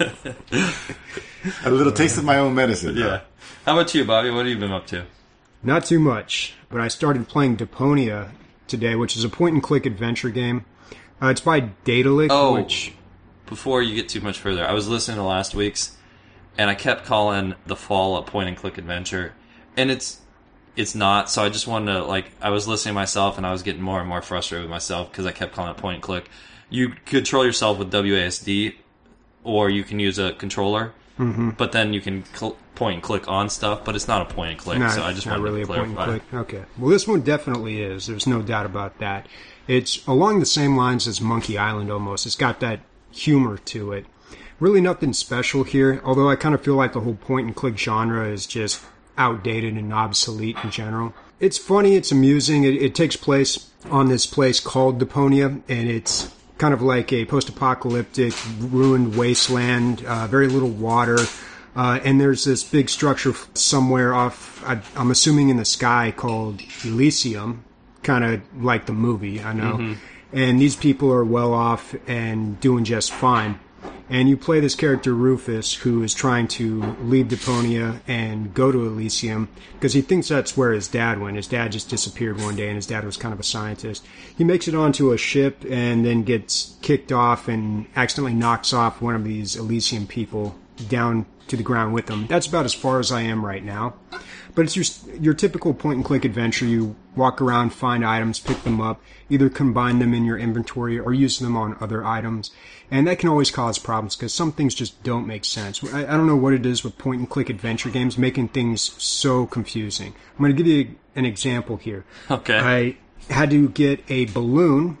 A little taste of my own medicine. Yeah. Though. How about you, Bobby? What have you been up to? Not too much, but I started playing Deponia today, which is a point-and-click adventure game. Uh, it's by Daedalic, oh, which... before you get too much further, I was listening to last week's, and I kept calling The Fall a point-and-click adventure, and it's it's not, so I just wanted to, like, I was listening to myself, and I was getting more and more frustrated with myself, because I kept calling it point-and-click. You control yourself with W A S D, or you can use a controller, mm-hmm. but then you can cl- point and click on stuff, but it's not a point and click, no, so I just not wanted really to clarify. A point and click. Okay. Well, this one definitely is. There's no doubt about that. It's along the same lines as Monkey Island almost. It's got that humor to it. Really nothing special here, although I kind of feel like the whole point and click genre is just outdated and obsolete in general. It's funny, it's amusing. It, it takes place on this place called Deponia, and it's kind of like a post-apocalyptic, ruined wasteland, uh, very little water. Uh, and there's this big structure somewhere off, I, I'm assuming in the sky, called Elysium, kind of like the movie, I know. Mm-hmm. And these people are well off and doing just fine. And you play this character, Rufus, who is trying to leave Deponia and go to Elysium because he thinks that's where his dad went. His dad just disappeared one day, and his dad was kind of a scientist. He makes it onto a ship and then gets kicked off and accidentally knocks off one of these Elysium people down to the ground with him. That's about as far as I am right now. But it's your, your typical point-and-click adventure. You walk around, find items, pick them up, either combine them in your inventory or use them on other items. And that can always cause problems because some things just don't make sense. I, I don't know what it is with point-and-click adventure games making things so confusing. I'm going to give you an example here. Okay. I had to get a balloon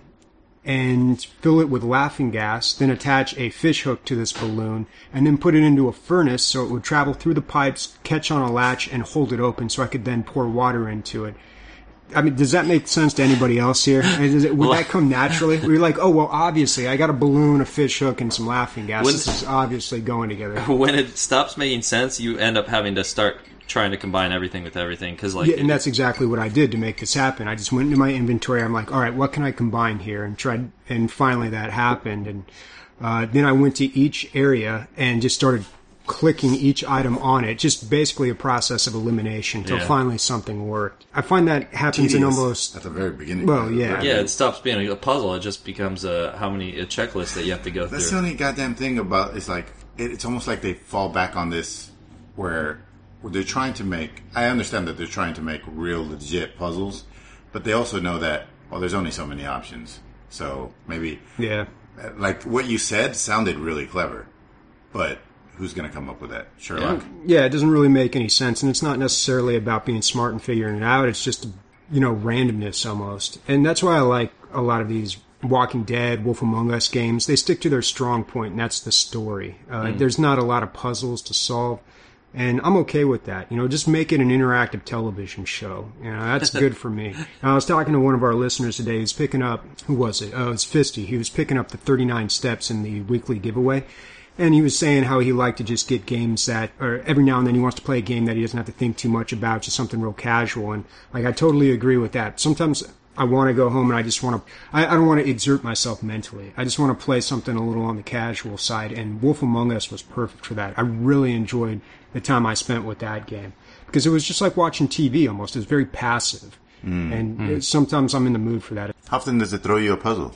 and fill it with laughing gas, then attach a fish hook to this balloon, and then put it into a furnace so it would travel through the pipes, catch on a latch, and hold it open so I could then pour water into it. I mean, does that make sense to anybody else here? Is it, would that come naturally? We're like, oh, well, obviously, I got a balloon, a fish hook, and some laughing gas. When, this is obviously going together. When it stops making sense, you end up having to start trying to combine everything with everything. Cause like, yeah, and that's exactly what I did to make this happen. I just went into my inventory. I'm like, all right, what can I combine here? And tried, and finally that happened. And uh, then I went to each area and just started clicking each item on it, just basically a process of elimination until yeah. finally something worked. I find that happens Tedious in almost... At the very beginning. Well, yeah. Yeah, it stops being a puzzle. It just becomes a how many a checklist that you have to go That's through. That's the only goddamn thing about it's like, it, it's almost like they fall back on this where, where they're trying to make... I understand that they're trying to make real legit puzzles, but they also know that, well, there's only so many options. So maybe... Yeah. Like, what you said sounded really clever, but... Who's going to come up with that? Sherlock? Yeah, it doesn't really make any sense, and it's not necessarily about being smart and figuring it out. It's just, you know, randomness almost. And that's why I like a lot of these Walking Dead, Wolf Among Us games. They stick to their strong point, and that's the story. Uh, mm. There's not a lot of puzzles to solve, and I'm okay with that. You know, just make it an interactive television show. You know, that's good for me. I was talking to one of our listeners today. He was picking up, who was it? Oh, it's Fisty. He was picking up the thirty-nine steps in the weekly giveaway. And he was saying how he liked to just get games that, or every now and then he wants to play a game that he doesn't have to think too much about, just something real casual. And like, I totally agree with that. Sometimes I want to go home and I just want to, I, I don't want to exert myself mentally. I just want to play something a little on the casual side. And Wolf Among Us was perfect for that. I really enjoyed the time I spent with that game because it was just like watching T V almost. It was very passive. Mm. And mm. sometimes I'm in the mood for that. How often does it throw you a puzzle?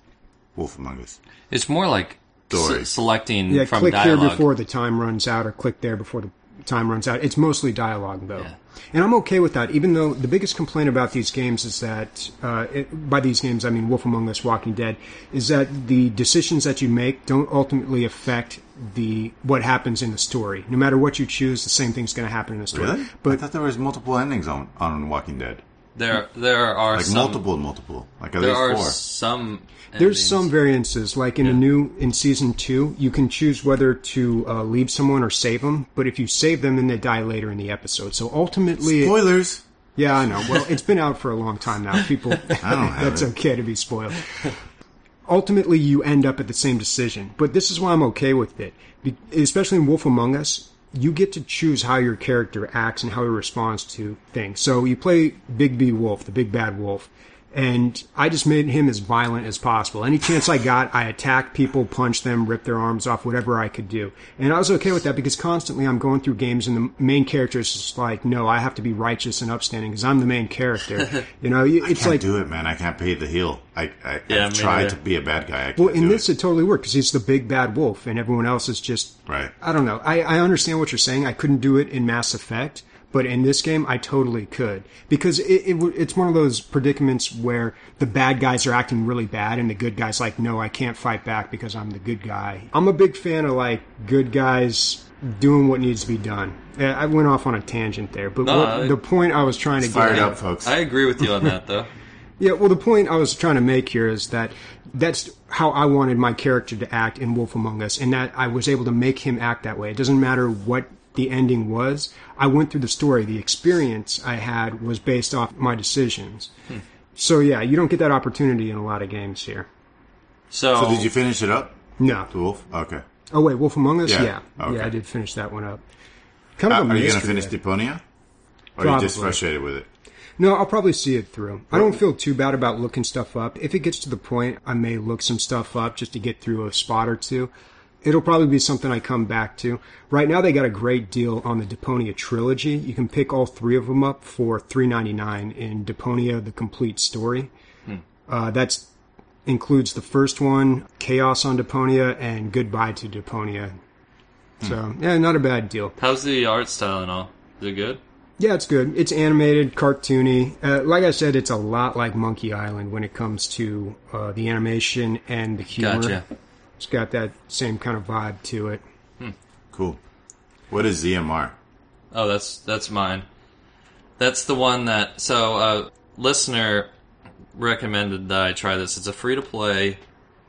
Wolf Among Us. It's more like S- selecting yeah, from click dialogue. here before the time runs out, or click there before the time runs out. It's mostly dialogue, though. Yeah. And I'm okay with that, even though the biggest complaint about these games is that, uh, it, by these games I mean Wolf Among Us, Walking Dead, is that the decisions that you make don't ultimately affect the what happens in the story. No matter what you choose, the same thing's going to happen in the story. Really? But I thought there was multiple endings on, on Walking Dead. There, there are Like some, multiple, multiple. Like at There least are four. some. there's endings. some variances, like in Yeah. a new in season two, you can choose whether to uh, leave someone or save them. But if you save them, then they die later in the episode. So ultimately, Spoilers! yeah, I know. Well, it's been out for a long time now. People, I don't have that's it. okay to be spoiled. Ultimately, you end up at the same decision. But this is why I'm okay with it, Be- especially in Wolf Among Us. You get to choose how your character acts and how he responds to things. So you play Big B Wolf, the big bad wolf, and I just made him as violent as possible. Any chance I got, I attacked people, punched them, ripped their arms off, whatever I could do. And I was okay with that because constantly I'm going through games and the main character is just like, no, I have to be righteous and upstanding because I'm the main character. You know, I it's can't like... do it, man. I can't pay the heel. I, I, Yeah, I've me tried neither. to be a bad guy. I can't Well, in do this, it. it totally worked because he's the big bad wolf, and everyone else is just. Right. I don't know. I, I understand what you're saying. I couldn't do it in Mass Effect, but in this game, I totally could because it, it it's one of those predicaments where the bad guys are acting really bad, and the good guys like, no, I can't fight back because I'm the good guy. I'm a big fan of like good guys doing what needs to be done. I went off on a tangent there, but No, what, I- the point I was trying to Fired get up, at, folks. I agree with you on that, though. yeah, well, the point I was trying to make here is that that's how I wanted my character to act in Wolf Among Us, and that I was able to make him act that way. It doesn't matter what the ending was. I went through the story. The experience I had was based off my decisions. Hmm. So, yeah, you don't get that opportunity in a lot of games here. So, So did you finish it up, No. The Wolf? Okay. Oh, wait, Wolf Among Us? Yeah. Yeah. Okay. Yeah, I did finish that one up. Kind Uh, of a are you going to mystery finish there. Deponia? Or are you just Probably. frustrated with it? No, I'll probably see it through. I don't feel too bad about looking stuff up. If it gets to the point, I may look some stuff up just to get through a spot or two. It'll probably be something I come back to. Right now, they got a great deal on the Deponia trilogy. You can pick all three of them up for three ninety-nine in Deponia: The Complete Story. Hmm. Uh, that's includes the first one, Chaos on Deponia, and Goodbye to Deponia. So, yeah, not a bad deal. how's the art style and all? Is it good? Yeah, it's good. It's animated, cartoony. Uh, like I said, it's a lot like Monkey Island when it comes to uh, the animation and the humor. Gotcha. It's got that same kind of vibe to it. Cool. What is Z M R? Oh, that's that's mine. That's the one that. So, uh, listener recommended that I try this. It's a free to play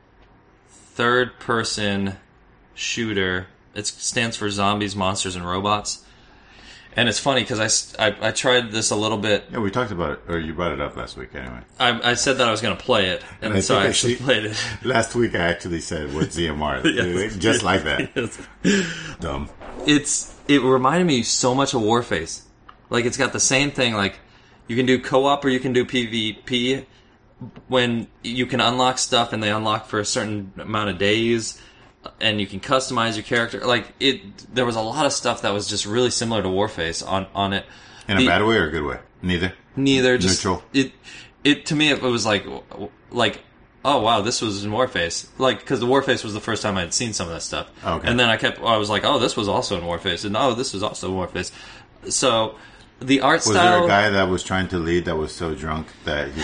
third person shooter. It stands for Zombies, Monsters, and Robots. And it's funny because I, s- I, I tried this a little bit. Yeah, we talked about it, or you brought it up last week anyway. I, I said that I was going to play it, and, And I so I think actually actually- played it. Last week I actually said, what's Z M R? Yes. Just like that. Yes. Dumb. It's it reminded me so much of Warface. Like it's got the same thing. Like you can do co-op or you can do PvP. When you can unlock stuff and they unlock for a certain amount of days, and you can customize your character. Like it, there was a lot of stuff that was just really similar to Warface on on it. In The- a bad way or a good way? Neither. Neither. Just Neutral. it. It to me it was like like. Oh wow, this was in Warface. Like, because the Warface was the first time I had seen some of that stuff. Okay. And then I kept, I was like, oh, this was also in Warface, and oh, this was also in Warface. So, the art Was style. there a guy that was trying to lead that was so drunk that he...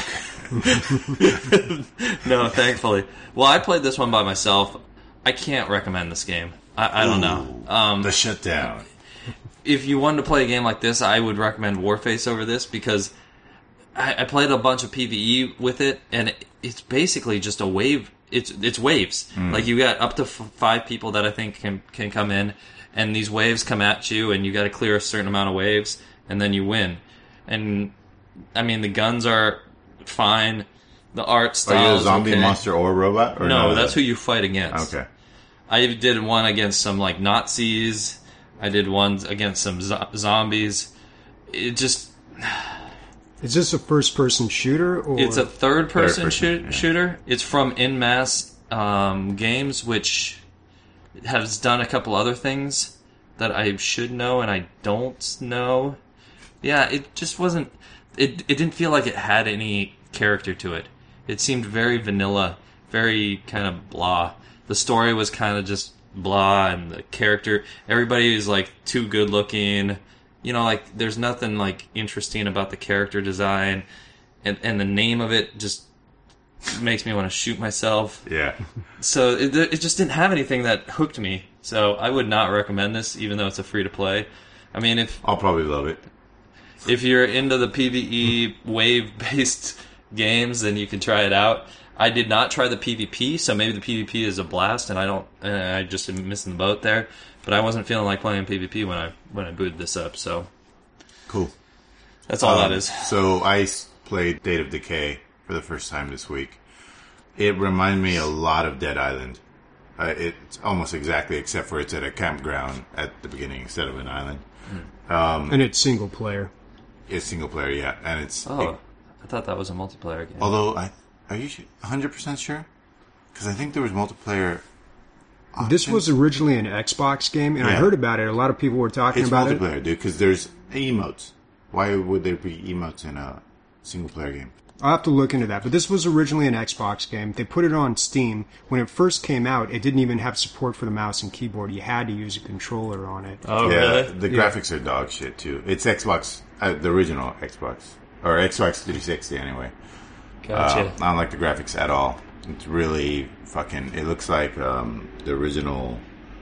No, thankfully. Well, I played this one by myself. I can't recommend this game. I, I don't know. Um, the shutdown. if you wanted to play a game like this, I would recommend Warface over this because I, I played a bunch of PvE with it, and it, it's basically just a wave. It's it's waves. Like you got up to f- five people that I think can can come in, and these waves come at you, and you got to clear a certain amount of waves, and then you win. And I mean, the guns are fine. The art Are style you a is zombie, okay. monster, or robot? Or No, none of that's that? who you fight against. Okay. I did one against some like Nazis. I did one against some zo- zombies. It just Is this a first-person shooter? Or it's a third person Third person, shoot, yeah. shooter. It's from In Mass um, Games, which has done a couple other things that I should know and I don't know. Yeah, it just wasn't. It it didn't feel like it had any character to it. It seemed very vanilla, very kind of blah. The story was kind of just blah, and the character, everybody is like too good looking. You know, like there's nothing like interesting about the character design, and and the name of it just makes me want to shoot myself. Yeah. So it, it just didn't have anything that hooked me. So I would not recommend this, even though it's a free to play. I mean, if I'll probably love it. if you're into the PvE wave based games, then you can try it out. I did not try the PvP, so maybe the PvP is a blast, and I don't. Uh, I just am missing the boat there. But I wasn't feeling like playing PvP when I when I booted this up. So Cool. that's all Um, that is. So I s- played State of Decay for the first time this week. It reminded me a lot of Dead Island. Uh, it's almost exactly, except for it's at a campground at the beginning instead of an island. And it's single player. It's single player, yeah, and it's. Oh, it- I thought that was a multiplayer game. although I, are you one hundred percent sure? Because I think there was multiplayer. This options. was originally an Xbox game, and I Yeah. heard about it. A lot of people were talking It's about it. multiplayer, dude. Because there's emotes. Why would there be emotes in a single player game? I'll have to look into that. But this was originally an Xbox game. They put it on Steam. When it first came out, it didn't even have support for the mouse and keyboard. You had to use a controller on it. oh, yeah, really? the Yeah. graphics are dog shit too. It's Xbox, uh, the original Xbox or Xbox three sixty anyway. Gotcha. Uh, I don't like the graphics at all. It's really fucking. It looks like um, the original.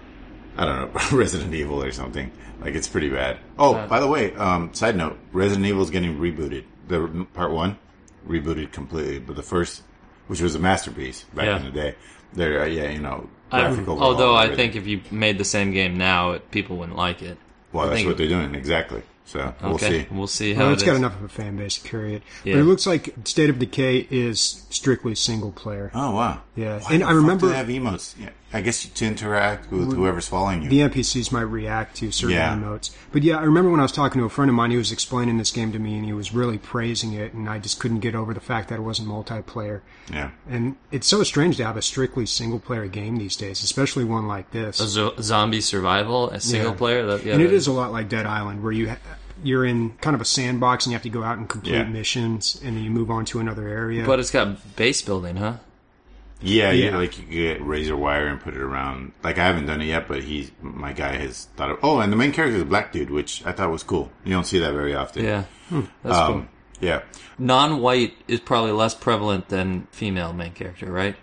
I don't know, Resident Evil or something. Like it's pretty bad. Oh, Uh, by the way, um, side note: Resident Evil is getting rebooted. The part one rebooted completely, but the first, which was a masterpiece back Yeah. in the day, there, uh, yeah, you know, I- graphic overhaul although and I everything. think if you made the same game now, it, people wouldn't like it. well, I that's think- what they're doing exactly. So we'll okay, see. we'll see how Well, it it's got is. enough of a fan base to carry it. Yeah. But it looks like State of Decay is strictly single player. Oh wow! Yeah. Why And the I fuck remember- do they have emotes. Yeah, I guess to interact with whoever's following you. The N P Cs might react to certain Yeah. emotes. But yeah, I remember when I was talking to a friend of mine, he was explaining this game to me, and he was really praising it, and I just couldn't get over the fact that it wasn't multiplayer. Yeah, And it's so strange to have a strictly single-player game these days, especially one like this. A zo- zombie survival, a single Yeah. player. That, yeah, and it that- is a lot like Dead Island, where you ha- you're in kind of a sandbox and you have to go out and complete Yeah. missions, and then you move on to another area. But it's got base building, huh? yeah, yeah. Yeah. Like you could get razor wire and put it around. Like I haven't done it yet, but he's my guy has thought of. Oh, and the main character is a black dude, which I thought was cool. You don't see that very often. Yeah, that's Um, cool. yeah. Non-white is probably less prevalent than female main character, right?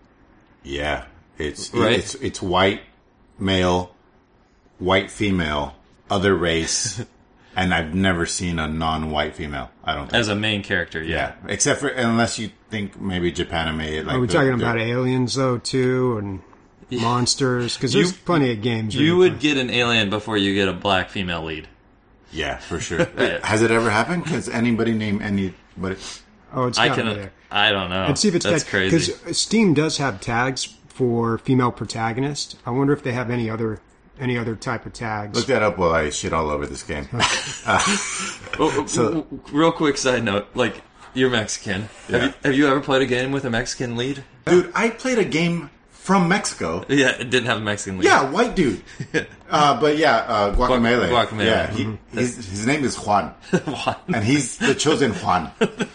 Yeah, it's Right. it's it's white male, white female, other race, and I've never seen a non-white female. I don't think. As a main character, yeah. yeah, except for unless you think maybe Japan made it. Like Are we the- talking the- about aliens, though, too, and monsters? Because there's You- plenty of games. where You would play- get an alien before you get a black female lead. Yeah, for sure. Has it ever happened? Has anybody named anybody? Oh, it's I got to be can. there. I don't know. And see if it's That's got, crazy. Because Steam does have tags for female protagonist. I wonder if they have any other any other type of tags. Look that up while I shit all over this game. Oh, So- real quick side note, like you're Mexican. Yeah. Have, you, have you ever played a game with a Mexican lead? Dude, I played a game from Mexico. Yeah, it didn't have a Mexican lead. Yeah, white dude. Uh, but yeah, uh, Guacamele. Guac- Guacamele. Yeah, he, Mm-hmm. he's, his name is Juan, What? and he's the chosen Juan.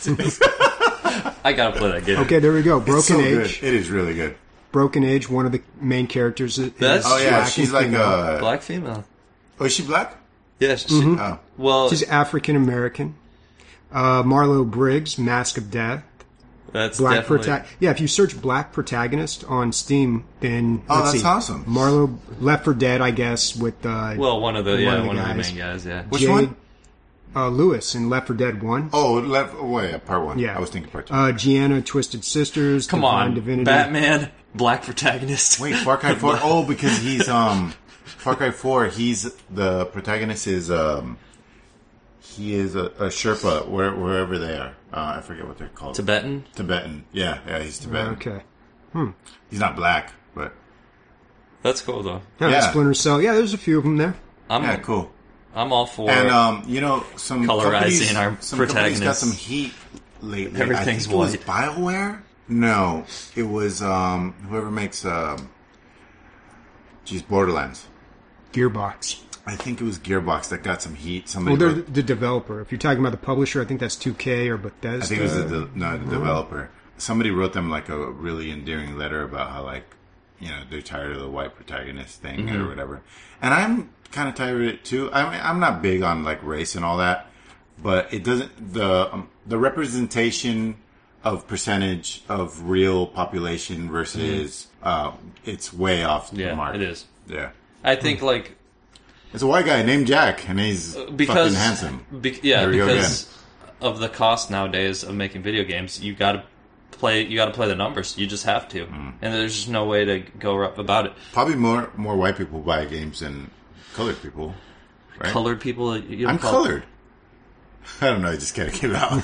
I gotta play that game. Okay, there we go. Broken It's so Age. good. It is really good. Broken Age. One of the main characters. Is That's- Oh yeah, black she's and like female. uh Black female. Oh, is she black? Yeah. She, Oh, Well, She's African American. Uh, Marlo Briggs, Mask of Death. that's Black definitely. prota- Yeah, if you search Black Protagonist on Steam, then Oh, let's that's see. awesome. Marlo Left for Dead, I guess, with uh, well, one of the One yeah, of the one of the guys. main guys. Yeah. which Jade, one? Uh, Lewis in Left for Dead One. Oh, left. Oh, wait, part one. Yeah, I was thinking part two. Uh, Gianna, Twisted Sisters. Come Divine on, Divinity. Batman, black protagonist. Wait, Far Cry Four. Oh, because he's um, Far Cry Four. He's the protagonist is um, he is a, a Sherpa where, wherever they are. Uh, I forget what they're called. Tibetan. Tibetan. Yeah, yeah, he's Tibetan. Okay. He's not black, but That's cool though. Yeah, Yeah. Splinter Cell. Yeah, there's a few of them there. I'm yeah, cool. I'm all for. And um, you know, some Colorizing companies, our some companies got protagonists. some heat lately. Everything's I think it was white. BioWare. No, it was um, whoever makes um, geez, Borderlands. Gearbox. I think it was Gearbox that got some heat. Well, Somebody, they're wrote, the developer. If you're talking about the publisher, I think that's two K or Bethesda. I think it was the, de- no, the developer. Somebody wrote them like a really endearing letter about how like you know, they're tired of the white protagonist thing Mm-hmm. or whatever. And I'm kind of tired of it too. I mean, I'm not big on like race and all that, but it doesn't the um, the representation of percentage of real population versus uh, it's way off Yeah, the mark. it is. Yeah, I think like it's a white guy named Jack, and he's because fucking handsome. Be, yeah, There we go because of the cost nowadays of making video games, you got to play. You got to play the numbers. You just have to, Mm. and there's just no way to go up about it. Probably more more white people buy games than colored people. Right? Colored people, you I'm call- colored. I don't know. I just gotta get it out.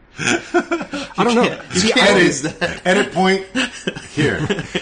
I don't know. See, I Edit, don't, edit point here.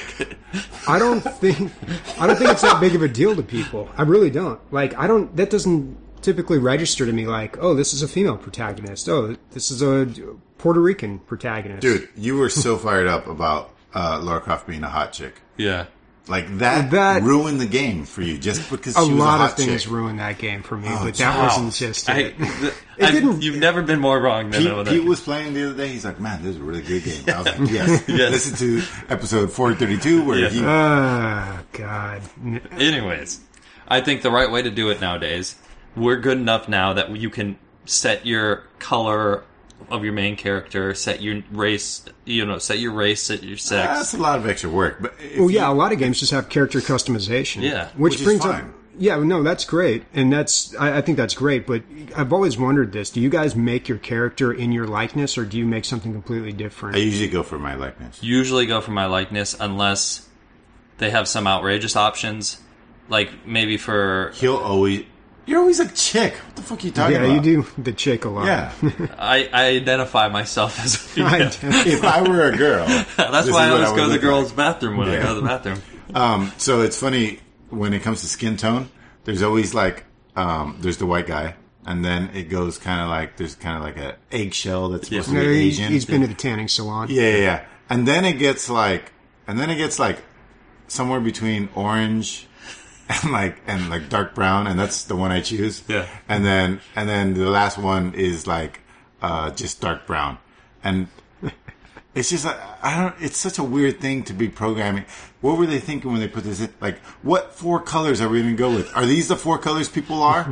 I don't think I don't think it's that big of a deal to people. I really don't. Like I don't. That doesn't typically register to me. Like, oh, this is a female protagonist. Oh, this is a Puerto Rican protagonist. Dude, you were so fired up about uh, Lara Croft being a hot chick. Yeah, Like that, That- ruined the game for you just because a she was lot a hot of things chick. ruined that game for me, Oh, but that wow. wasn't just I, it. th- It I- didn't- You've never been more wrong than Pete, with Pete that. was playing the other day. He's like, "Man, this is a really good game." I was like, "Yes." Yes. Listen to episode four thirty-two where Yeah. he. Ah, God. Anyways, I think the right way to do it nowadays, we're good enough now that you can set your color of your main character, set your race, you know, set your race, set your sex. That's a lot of extra work, but if Well, yeah, you- a lot of games just have character customization. Yeah. which, Which is brings fine. up. Yeah, no, that's great, and that's I, I think that's great. But I've always wondered this: do you guys make your character in your likeness, or do you make something completely different? I usually go for my likeness. Usually go for my likeness unless they have some outrageous options, like maybe for He'll always. You're always a chick. What the fuck are you talking yeah, about? you do the chick a lot. Yeah. I, I identify myself as a female. I- If I were a girl, That's this why is I what always would go to the look girls' like. bathroom when I Yeah. go to the bathroom. Um, so it's funny when it comes to skin tone. There's always like um, there's the white guy, and then it goes kind of like there's kind of like a eggshell that's supposed No, to be he, Asian. he's been to the tanning salon. Yeah, yeah, yeah. And then it gets like, and then it gets like somewhere between orange and like and like dark brown, and that's the one I choose. Yeah. And then and then the last one is like uh, just dark brown, and it's just like I don't. It's such a weird thing to be programming. What were they thinking when they put this in? Like, what four colors are we going to go with? Are these the four colors people are?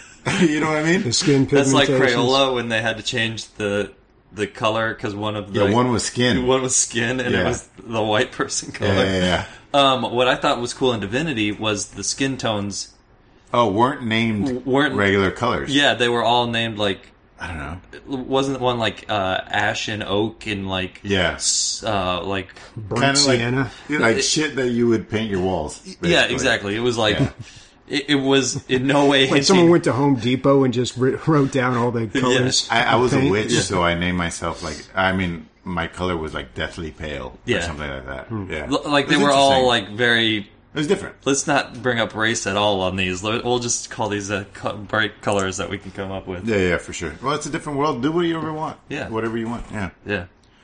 You know what I mean? The skin That's like pigmentations. Crayola when they had to change the the color because one of the Yeah, one was skin. one was skin and it Yeah. was the white person color. Yeah, yeah, yeah. Um, what I thought was cool in Divinity was the skin tones. Oh, weren't named Weren't- regular colors. Yeah, they were all named like. I don't know. Wasn't one like uh, ash and oak and like Yeah. s- uh, like Burnt Kind of like sienna. like shit that you would paint your walls. yeah, basically. exactly. It was like Yeah. it, it was in no way. Like hinting- someone went to Home Depot and just wr- wrote down all the colors. I, I of was a paint. witch, so I named myself like. I mean, my color was like deathly pale Yeah. or something like that. Hmm. Yeah, L- like It they was were all interesting. like very. It was different. Let's not bring up race at all on these. Let- We'll just call these uh, co- bright colors that we can come up with. Yeah, yeah, for sure. Well, it's a different world. Do what you ever want. Yeah. whatever you want. Yeah. Yeah.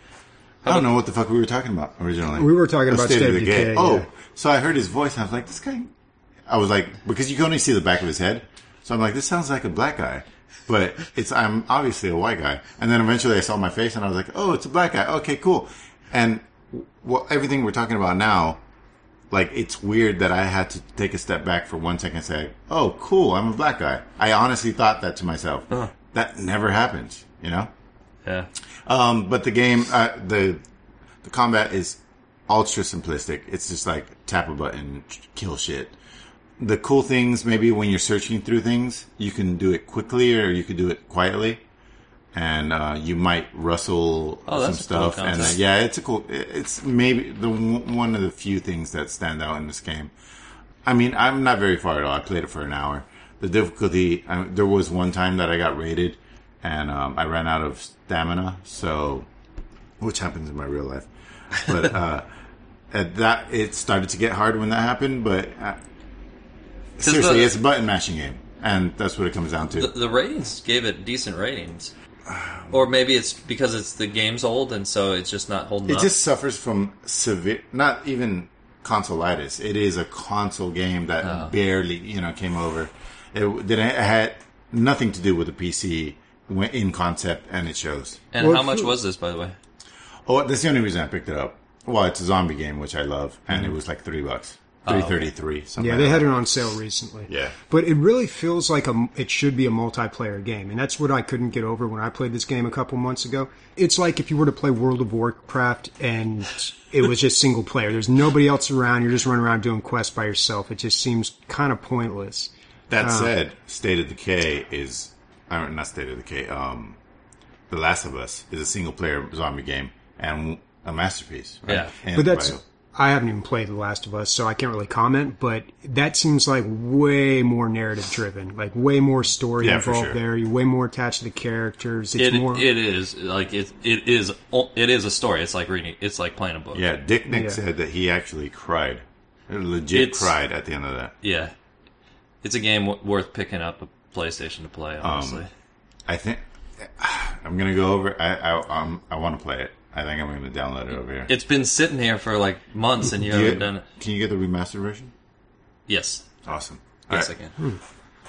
I don't know what the fuck we were talking about originally. We were talking The about State of Decay, Oh, yeah. so I heard his voice, and I was like, this guy. I was like, because you can only see the back of his head, so I'm like, this sounds like a black guy, but it's I'm obviously a white guy. And then eventually I saw my face, and I was like, oh, it's a black guy. Okay, cool. And well, everything we're talking about now, like it's weird that I had to take a step back for one second and say, oh, cool, I'm a black guy. I honestly thought that to myself. Huh. That never happens, you know. Yeah. Um, but the game, uh, the the combat is ultra simplistic. It's just like tap a button, kill shit. The cool things, maybe when you're searching through things, you can do it quickly or you could do it quietly, and uh, you might rustle Oh, some that's a cool stuff. And uh, concept. yeah, it's a cool. It's maybe the one of the few things that stand out in this game. I mean, I'm not very far at all. I played it for an hour. The difficulty, I, there was one time that I got raided, and um, I ran out of stamina. So, which happens in my real life, but uh, at that it started to get hard when that happened. But uh, seriously, the- it's a button mashing game, and that's what it comes down to. The, the ratings gave it decent ratings. Or maybe it's because it's the game's old and so it's just not holding It up. just suffers from severe, not even consolitis. It is a console game that Oh. barely, you know, came over. It, it had nothing to do with the P C in concept, and it shows. and Well, how much if you- was this, by the way? Oh, that's the only reason I picked it up. Well, it's a zombie game, which I love, and it was like three bucks, three thirty three. Something. Yeah, like they that. had it on sale recently. Yeah. But it really feels like a, it should be a multiplayer game, and that's what I couldn't get over when I played this game a couple months ago. It's like if you were to play World of Warcraft and it was just single player. There's nobody else around. You're just running around doing quests by yourself. It just seems kind of pointless. That Uh, said, State of Decay is, uh, not State of Decay, um, The Last of Us is a single player zombie game and a masterpiece. Right? Yeah. And But that's, by- I haven't even played The Last of Us, so I can't really comment, but that seems like way more narrative driven, like way more story Yeah, for involved sure. there. You're way more attached to the characters. It's It more. it is like it it is it is a story. It's like reading. It's like playing a book. yeah, Dick Nick Yeah. said that he actually cried. He legit It's- cried at the end of that. Yeah. It's a game w- worth picking up a PlayStation to play. Honestly, I think I'm gonna go over. I I um, I want to play it. I think I'm gonna download it over here. it's been sitting here for like months, and you Do you haven't get- done it. Can you get the remastered version? Yes, Awesome. yes, All right. I can.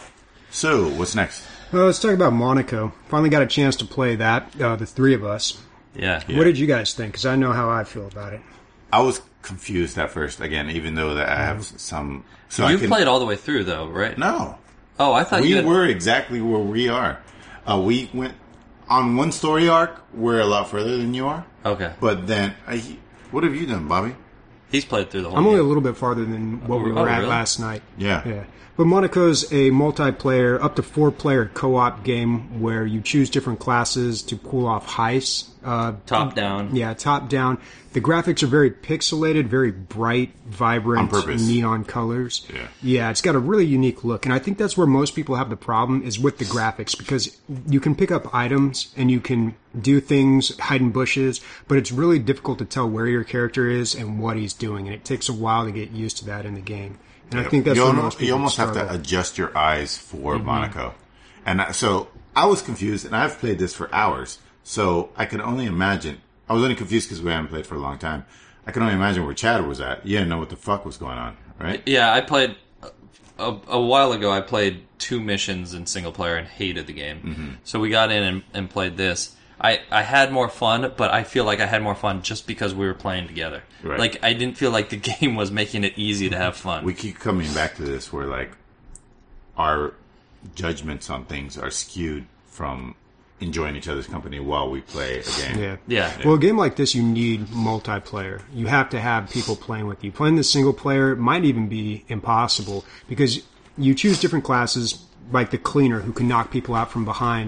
So what's next? Well, let's talk about Monaco. Finally got a chance to play that, uh, the three of us. Yeah. Yeah. What did you guys think? Because I know how I feel about it. I was confused at first. Again, even though that I have some. So You I can, played all the way through, though, right? No, Oh, I thought we you had, were exactly where we are. Uh, we went on one story arc. We're a lot further than you are. Okay. But then, I, what have you done, Bobby? He's played through the whole I'm only a game. little bit farther than what we Oh, were at really? last night. Yeah. Yeah. But Monaco's a multiplayer, up to four player co op game where you choose different classes to pull off heists. Uh, Top down. yeah, top down. The graphics are very pixelated, very bright, vibrant, On purpose. neon colors. Yeah. Yeah, it's got a really unique look. And I think that's where most people have the problem is with the graphics because you can pick up items and you can do things, hide in bushes, but it's really difficult to tell where your character is and what he's doing. And it takes a while to get used to that in the game. And I think that's you where almost, most people you almost have struggle. to adjust your eyes for Monaco. And I- so I was confused, and I've played this for hours. So I can only imagine. I was only confused because we haven't played for a long time. I can only imagine where Chad was at. You didn't know what the fuck was going on, right? Yeah, I played a, a while ago. I played two missions in single player and hated the game. Mm-hmm. So we got in and, and played this. I, I had more fun, but I feel like I had more fun just because we were playing together. Right. Like I didn't feel like the game was making it easy to have fun. We keep coming back to this where, like, our judgments on things are skewed from enjoying each other's company while we play a game. Yeah. Yeah. Well, a game like this, you need multiplayer. You have to have people playing with you. Playing the single player might even be impossible because you choose different classes, like the cleaner who can knock people out from behind,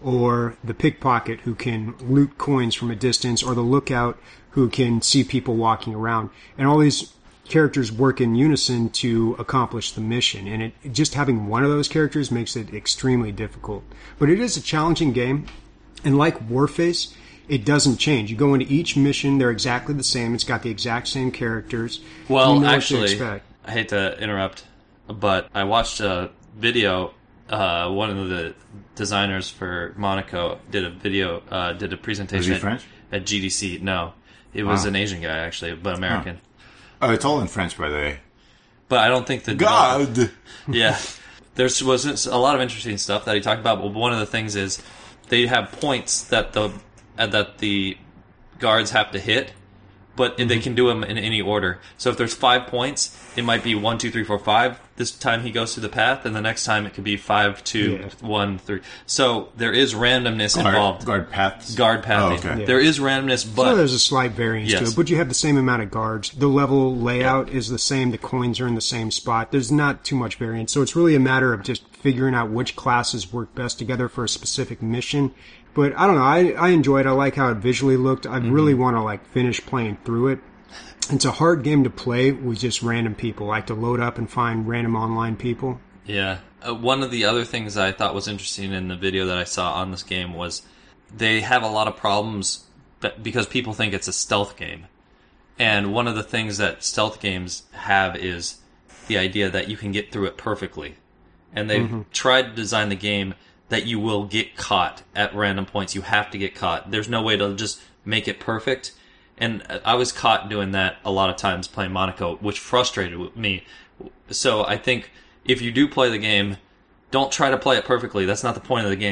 or the pickpocket who can loot coins from a distance, or the lookout who can see people walking around. And all these characters work in unison to accomplish the mission. And it, just having one of those characters makes it extremely difficult. But it is a challenging game. And like Warface, it doesn't change. You go into each mission, they're exactly the same. It's got the exact same characters. Well, you know actually, what to expect. I hate to interrupt, but I watched a video. Uh, one of the designers for Monaco did a video, uh, did a presentation. Was he at- French? At G D C. No, it was Wow. an Asian guy actually, but American. Oh, it's all in French, by the way. But I don't think the God! yeah, there was a lot of interesting stuff that he talked about. But one of the things is they have points that the uh, that the guards have to hit, but they can do them in any order. So if there's five points, it might be one, two, three, four, five. This time he goes through the path, and the next time it could be five, two, Yeah. one, three. So there is randomness Guard, involved. guard paths. Guard pathing. Oh, okay. Yeah. There is randomness, So but there's a slight variance to Yes. it, but you have the same amount of guards. The level layout is the same. The coins are in the same spot. There's not too much variance. So it's really a matter of just figuring out which classes work best together for a specific mission. But I don't know. I, I enjoy it. I like how it visually looked. I really want to like finish playing through it. It's a hard game to play with just random people. I like to load up and find random online people. Yeah. Uh, one of the other things I thought was interesting in the video that I saw on this game was they have a lot of problems that, because people think it's a stealth game. And one of the things that stealth games have is the idea that you can get through it perfectly. And they've Mm-hmm. tried to design the game that you will get caught at random points. You have to get caught. There's no way to just make it perfect. And I was caught doing that a lot of times playing Monaco, which frustrated me. So I think if you do play the game, don't try to play it perfectly. That's not the point of the game.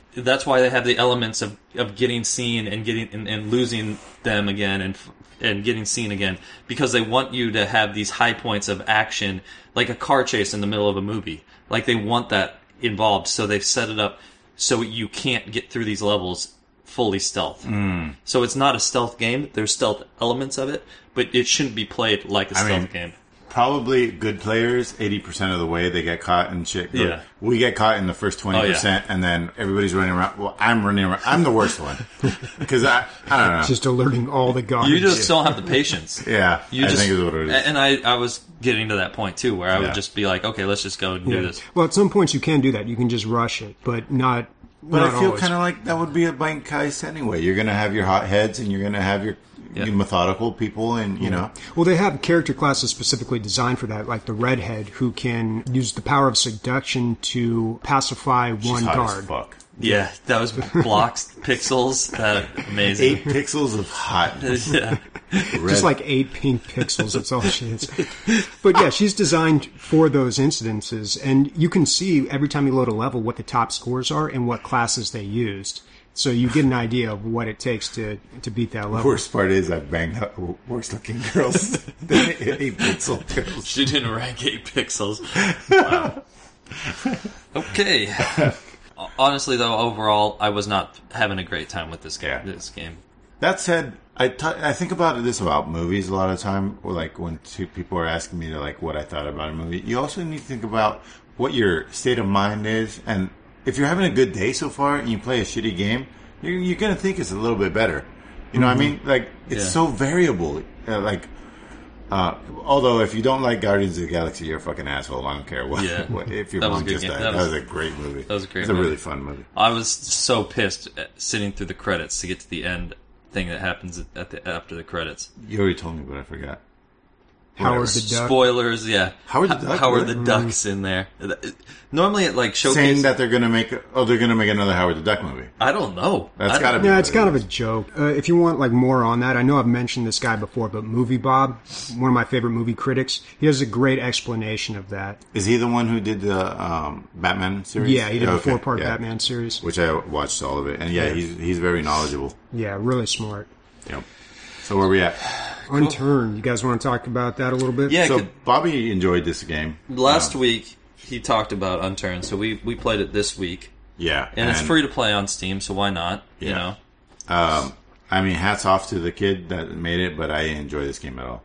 that's why they have the elements of, of getting seen and getting and, and losing them again and and getting seen again, because they want you to have these high points of action, like a car chase in the middle of a movie. Like they want that involved, so they've set it up so you can't get through these levels fully stealth. Mm. So it's not a stealth game. There's stealth elements of it, but it shouldn't be played like a I stealth mean, game. Probably good players, eighty percent of the way they get caught and shit. Yeah. We get caught in the first twenty percent, Oh, yeah. and then everybody's running around. Well, I'm running around. I'm the worst one. Because I, I don't know. Just alerting all the guards. You just don't have the patience. yeah, You I just, think is what it is. And I, I was getting to that point too, where I would Yeah. just be like, okay, let's just go and Yeah. do this. Well, at some points you can do that. You can just rush it, but not. But not I feel always. kind of like that would be a blank case anyway. You're going to have your hot heads, and you're going to have your, Yeah. your methodical people, and, you know. Well, they have character classes specifically designed for that, like the redhead, who can use the power of seduction to pacify She's one hot guard. as fuck. Yeah, that was blocks, pixels. That amazing. Eight pixels of hot. Yeah. Red. Just like eight pink pixels, that's all she is. But yeah, she's designed for those incidences, and you can see every time you load a level what the top scores are and what classes they used. So you get an idea of what it takes to, to beat that The level. worst part is I've banged out worse looking girls than eight pixel girls. She didn't rank eight pixels. Wow. Okay. Honestly, though, overall, I was not having a great time with this game. Yeah. This game. That said, I, t- I think about this about movies a lot of the time. Or like when two people are asking me to like what I thought about a movie, you also need to think about what your state of mind is. And if you're having a good day so far and you play a shitty game, you're, you're going to think it's a little bit better. You know what I mean? Like, it's Yeah. so variable. Uh, like, uh, although if you don't like Guardians of the Galaxy, you're a fucking asshole. I don't care what. Yeah. what if your That was a mom good just game. died. That That was- was, a great movie. that was a great It's a movie. really fun movie. I was so pissed at sitting through the credits to get to the end thing that happens at the after the credits. You already told me, but I forgot. Howard Whatever. the Duck. Spoilers, yeah. Howard the H- Duck, Howard really? the Duck's in there. Normally, it like showcases. Saying that they're gonna make oh they're gonna make another Howard the Duck movie. I don't know. That's I- gotta be- Yeah, it's kind of a joke. Uh, if you want like more on that, I know I've mentioned this guy before, but Movie Bob, one of my favorite movie critics, he has a great explanation of that. Is he the one who did the um, Batman series? Yeah, he did the Okay, four-part yeah. Batman series. which I watched all of it, and yeah, Yeah. he's he's very knowledgeable. Yeah, really smart. Yep. So where we at? Unturned. You guys want to talk about that a little bit? Yeah, So could- Bobby enjoyed this game last Um, week he talked about Unturned, so we we played it this week, Yeah, and, it's free to play on Steam, so why not? You Yeah. know. Um, I mean, hats off to the kid that made it, but I didn't enjoy this game at all.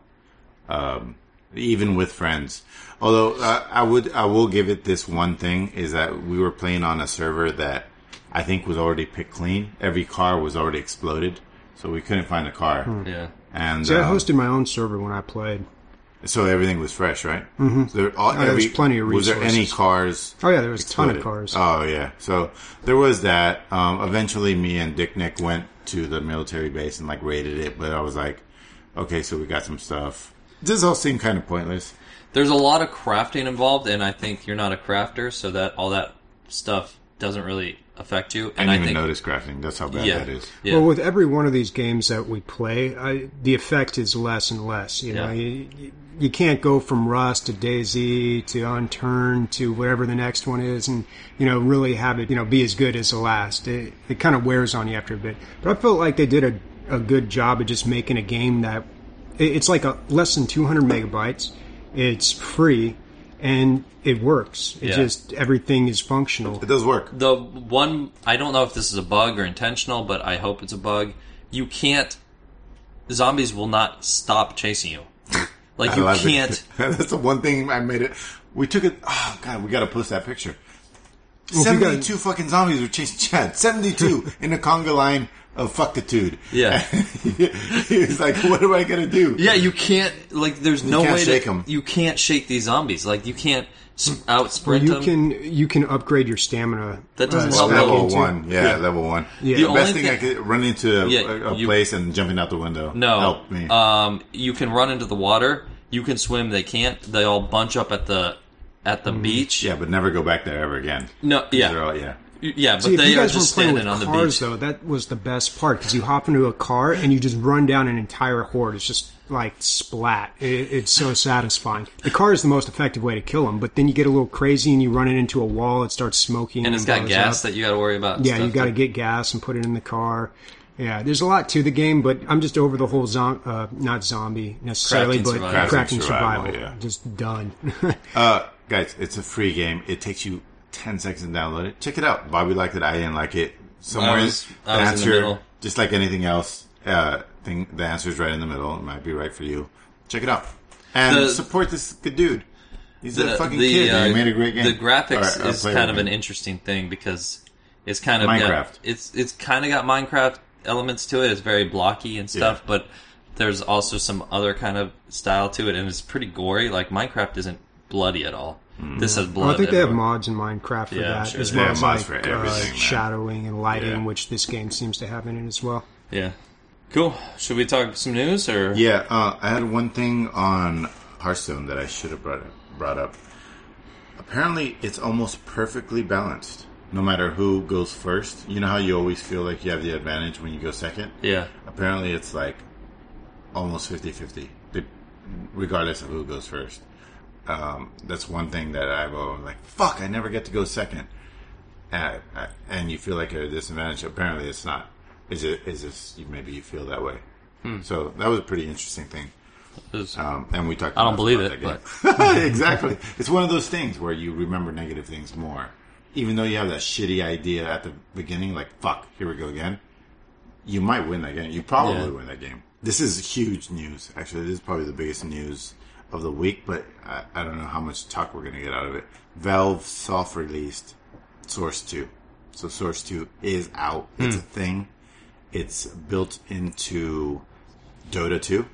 Um, even with friends. Although uh, I would, I will give it this one thing is that we were playing on a server that I think was already picked clean. Every car was already exploded, so we couldn't find a car. Yeah. And See, I um, hosted my own server when I played. so everything was fresh, right? Mm-hmm. So there, all, there was plenty of Was there any resources. cars? Oh yeah, there was a ton of exploded? cars. Oh yeah. So there was that. Um, eventually, me and Dick Nick went to the military base and like raided it. But I was like, okay, so we got some stuff. This all seemed kind of pointless. There's a lot of crafting involved, and I think you're not a crafter, so that all that stuff doesn't really affect you. I And didn't I, even think, notice crafting. That's how bad yeah, that is. yeah. Well, with every one of these games that we play, I, the effect is less and less. You know, Yeah. you, you- you can't go from Rust to DayZ to Unturned to whatever the next one is, and you know, really have it, you know, be as good as the last. It, it kind of wears on you after a bit. But I felt like they did a, a good job of just making a game that it, it's like a less than two hundred megabytes. It's free, and it works. It Yeah. just everything is functional. It does work. The one, I don't know if this is a bug or intentional, but I hope it's a bug. You can't, zombies will not stop chasing you. Like, I you love it. can't, That's the one thing I made it. We took it. Oh god, we got to post that picture. Well, if you got- Seventy-two fucking zombies were chasing Chad. Seventy-two in a conga line of fucktitude. Yeah. he was like, "What am I gonna do?" yeah, you can't, like, there's no can't way shake to, 'em. you can't shake these zombies. Like, you can't s- out Well, sprint you them. can you can upgrade your stamina. That doesn't uh, help back Level into- one, yeah, Yeah. level one. Yeah. The, The only best thing, thing- I could run into a, Yeah, a, a you- place and jumping out the window. No, help me. Um, you can run into the water. You can swim. They can't. They all bunch up at the at the beach. yeah, but never go back there ever again. No. Yeah. They're all- yeah. Yeah, but See, if they you are guys just weren't playing standing with on the cars, beach. though, that was the best part because you hop into a car and you just run down an entire horde. It's just like splat. It, it's so satisfying. The car is the most effective way to kill them, but then you get a little crazy and you run it into a wall. It starts smoking, And it's got blows gas up. that you got to worry about. and Yeah, you stuff, got to too. get gas and put it in the car. Yeah, there's a lot to the game, but I'm just over the whole zom- uh, not zombie necessarily, Crafting but survival. crafting Crafting survival. survival, yeah. Just done. Uh, guys, it's a free game. It takes you ten seconds to download it. Check it out. Bobby liked it. I didn't like it. Somewhere, I was- the I was in the answer, middle. just like anything else, uh, thing, the answer is right in the middle. It might be right for you. Check it out. And The- support this good dude. He's The, a fucking the, kid. uh, and he made a great game. The graphics Or, uh, is play kind with of an me. interesting thing because it's kind of Minecraft. got, it's it's kind of got Minecraft elements to it. It's very blocky and stuff, Yeah. but there's also some other kind of style to it, and it's pretty gory. Like Minecraft isn't bloody at all. This has blood. Well, I think they have everywhere. mods in Minecraft for Yeah, I'm that, sure as they well have as mods like for everything, uh, man. shadowing and lighting, Yeah. which this game seems to have in it as well. Yeah. Cool. Should we talk some news or? Yeah, uh, I had one thing on Hearthstone that I should have brought up, brought up. Apparently, it's almost perfectly balanced. No matter who goes first. You know how you always feel like you have the advantage when you go second? Yeah. Apparently, it's like almost fifty-fifty, regardless of who goes first. Um, that's one thing that I've always like, fuck, I never get to go second. And, and you feel like you're at a disadvantage. Apparently, it's not. Is it? Is this? Maybe you feel that way. Hmm. So that was a pretty interesting thing. It was- Um, and we talked. I don't about believe that it, game. Exactly. It's one of those things where you remember negative things more, even though you have that shitty idea at the beginning. Like, fuck, here we go again. You might win that game. You probably Yeah. win that game. This is huge news. Actually, this is probably the biggest news of the week. But I, I don't know how much talk we're going to get out of it. Valve soft released Source two. So Source two is out. It's a thing. It's built into Dota two.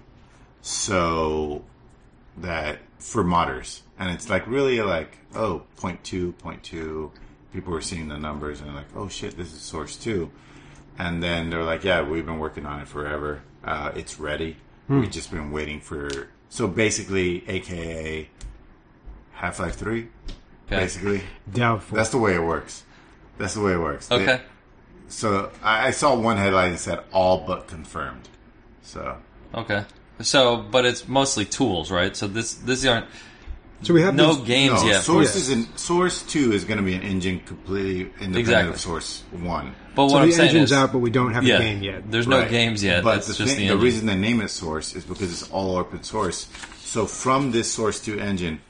So that for modders, and it's like really like, oh, point two, point two. People were seeing the numbers and they're like, oh shit, this is Source two. And then they're like, yeah, we've been working on it forever. Uh, it's ready. We've just been waiting for. So basically, A K A Half-Life three. Okay. Basically, Doubtful. that's the way it works. That's the way it works. They- Okay. so I, I saw one headline that said all but confirmed. So Okay. So, but it's mostly tools, right? So this, these aren't so we have no these- games no, yet. Source Yeah. is in, Source two is going to be an engine completely independent Exactly. of Source one. But So what I'm the saying engine's is, out, but we don't have yeah, a game yet. There's no Right. games yet. But It's the, just thing, the the engine. reason they name it Source is because it's all open source. So from this Source two engine,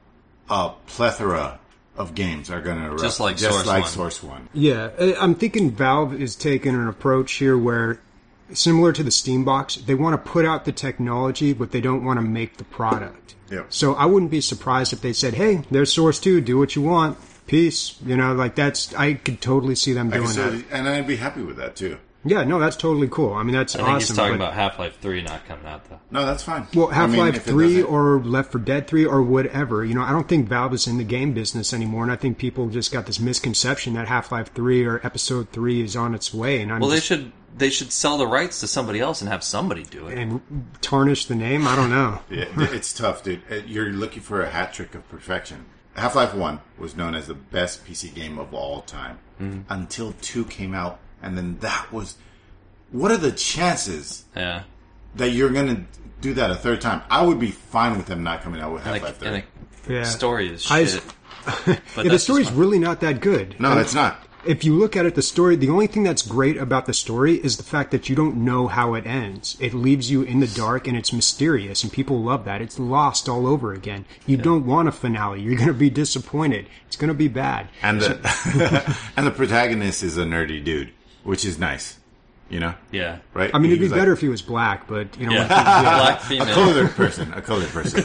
a plethora of games are going to erupt, Just like just Source like one. Source one. Yeah, I- I'm thinking Valve is taking an approach here where, similar to the Steam box, they want to put out the technology, but they don't want to make the product. Yep. So I wouldn't be surprised if they said, "Hey, there's Source two. Do what you want. Peace." You know, like that's. I could totally see them I doing can say- that. and I'd be happy with that too. Yeah, no, that's totally cool. I mean, that's I think awesome. he's talking but- about Half-Life three not coming out though. No, that's fine. Well, I mean, Half-Life if it three doesn't- or Left four Dead three or whatever. You know, I don't think Valve is in the game business anymore, and I think people just got this misconception that Half-Life three or Episode three is on its way. And I'm Well, they just, should they should sell the rights to somebody else and have somebody do it. and tarnish the name. I don't know. Yeah, it's tough, dude. Uh, You're looking for a hat trick of perfection. Half-Life one was known as the best P C game of all time until two came out, and then that was. What are the chances Yeah. that you're going to do that a third time? I would be fine with them not coming out with And Half-Life the, and three. Yeah. the story is I- shit. But Yeah, the that's story's just really not that good. No, And it's not. If you look at it, the story, the only thing that's great about the story is the fact that you don't know how it ends. It leaves you in the dark and it's mysterious, and people love that. It's Lost all over again. You don't want a finale. You're going to be disappointed. It's going to be bad. And the and the protagonist is a nerdy dude, which is nice. You know, yeah. right? I mean, it'd He be was like better if he was black, but you know, Yeah. like, yeah. Black a female. colored person, a colored person.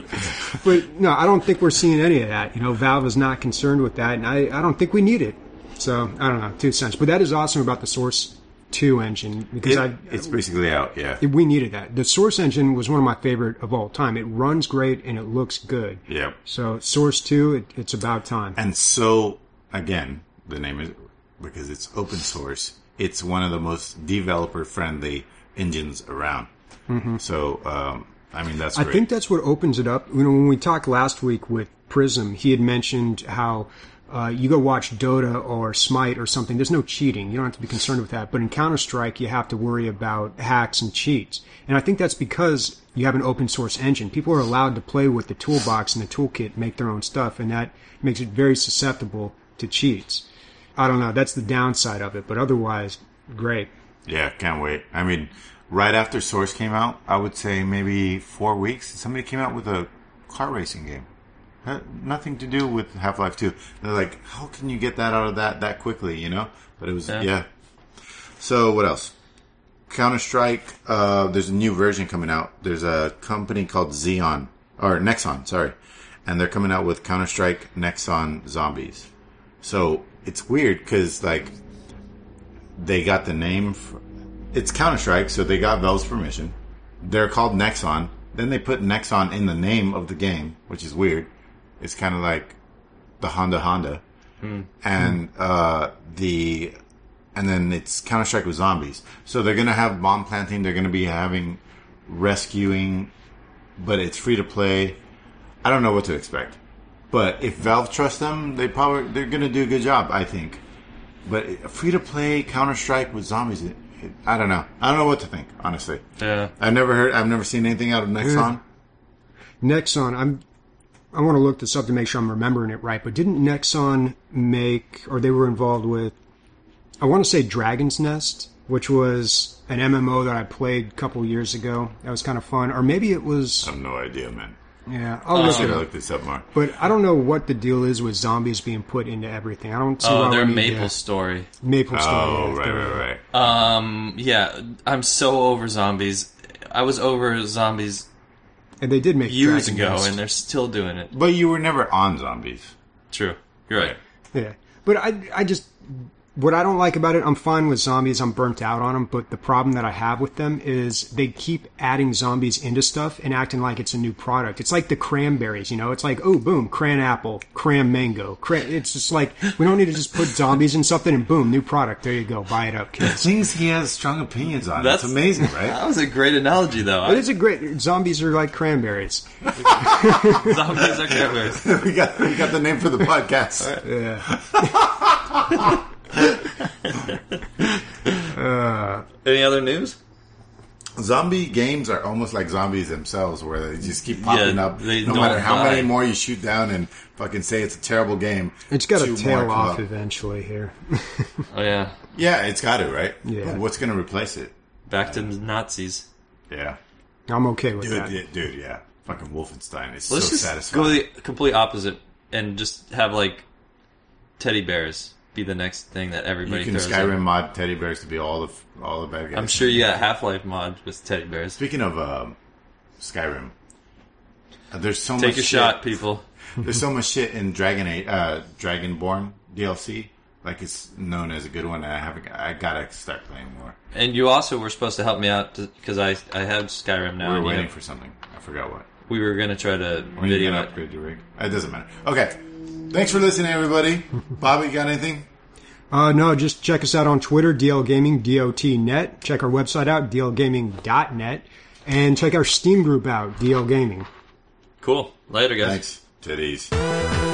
But no, I don't think we're seeing any of that. You know, Valve is not concerned with that, and I, I don't think we need it. So I don't know, two cents. But that is awesome about the Source two engine because It- I it's basically out. Yeah, we needed that. The Source engine was one of my favorite of all time. It runs great and it looks good. yeah. So Source two, it, it's about time. And so, again, the name is because it's open source. It's one of the most developer-friendly engines around. So, um, I mean, that's I great. think that's what opens it up. You know, when we talked last week with Prism, he had mentioned how Uh, you go watch Dota or Smite or something, there's no cheating. You don't have to be concerned with that. But in Counter-Strike, you have to worry about hacks and cheats. And I think that's because you have an open source engine. People are allowed to play with the toolbox and the toolkit, make their own stuff, and that makes it very susceptible to cheats. I don't know, that's the downside of it, but otherwise, great. Yeah, can't wait. I mean, right after Source came out, I would say maybe four weeks, somebody came out with a car racing game. Had nothing to do with Half-Life two. They're like, how can you get that out of that that quickly, you know? But it was, yeah. yeah. So, what else? Counter-Strike, uh, there's a new version coming out. There's a company called Xeon, or Nexon, sorry. And they're coming out with Counter-Strike Nexon Zombies. So, it's weird, because, like, they got the name... For, it's Counter-Strike, so they got Valve's permission. They're called Nexon. Then they put Nexon in the name of the game, which is weird. It's kind of like the Honda Honda. Hmm. And uh, the... And then it's Counter-Strike with zombies. So they're going to have bomb planting. They're going to be having rescuing. But it's free to play. I don't know what to expect. But if Valve trusts them, they probably, they're going to do a good job, I think. But free to play Counter-Strike with zombies... It, it, I don't know. I don't know what to think, honestly. Yeah. I've never heard... I've never seen anything out of Nexon. Nexon, I'm... I want to look this up to make sure I'm remembering it right, but didn't Nexon make... Or they were involved with... I want to say Dragon's Nest, which was an M M O that I played a couple years ago. That was kind of fun. Or maybe it was... I have no idea, man. Yeah, I'll I look, should look this up more. But I don't know what the deal is with zombies being put into everything. I don't see oh, why they're we need Maple to- Story. Maple Story. Oh, yeah, right, they're- right, right. Um, yeah, I'm so over zombies. I was over zombies And they did make years Dragon ago, Nest. and they're still doing it. But you were never on zombies. True. You're right. Yeah, but I, I just, what I don't like about it, I'm fine with zombies. I'm burnt out on them. But the problem that I have with them is they keep adding zombies into stuff and acting like it's a new product. It's like the cranberries, you know. It's like, oh, boom, cran apple, cran mango. Cran, it's just like we don't need to just put zombies in something and boom, new product. There you go, buy it up, kids. Things he has strong opinions on. That's That's amazing, right? That was a great analogy, though. It is a great. Zombies are like cranberries. Zombies are cranberries. we got we got the name for the podcast. Yeah. uh, Any other news? Zombie games are almost like zombies themselves, where they just keep popping Yeah, up. they No don't matter how die. many more you shoot down and fucking say it's a terrible game, it's got to two tail more come off up. eventually here. Oh, yeah. Yeah, it's got to, right? Yeah. But what's going to replace it? Back to Nazis. Yeah. I'm okay with Dude, that. yeah, dude, yeah. Fucking Wolfenstein. It's Let's so just satisfying. go the complete opposite and just have, like, teddy bears be the next thing that everybody You can throws Skyrim in. mod teddy bears to be all the all the bad guys. I'm sure you got Half-Life mod with teddy bears. Speaking of um, Skyrim, uh, there's so much Take a shit. shot, people. There's so much shit in Dragon Age, uh, Dragonborn D L C. Like it's known as a good one, and I haven't. I gotta start playing more. And you also were supposed to help me out because I I have Skyrim now. We were and you waiting have- for something. I forgot what. We were gonna try to When are you video gonna it. upgrade your rig? It doesn't matter. Okay. Thanks for listening, everybody. Bobby, you got anything? Uh, no, just check us out on Twitter, D L Gaming, D O T net. Check our website out, D L gaming dot net. And check our Steam group out, D L Gaming. Cool. Later, guys. Thanks. Titties.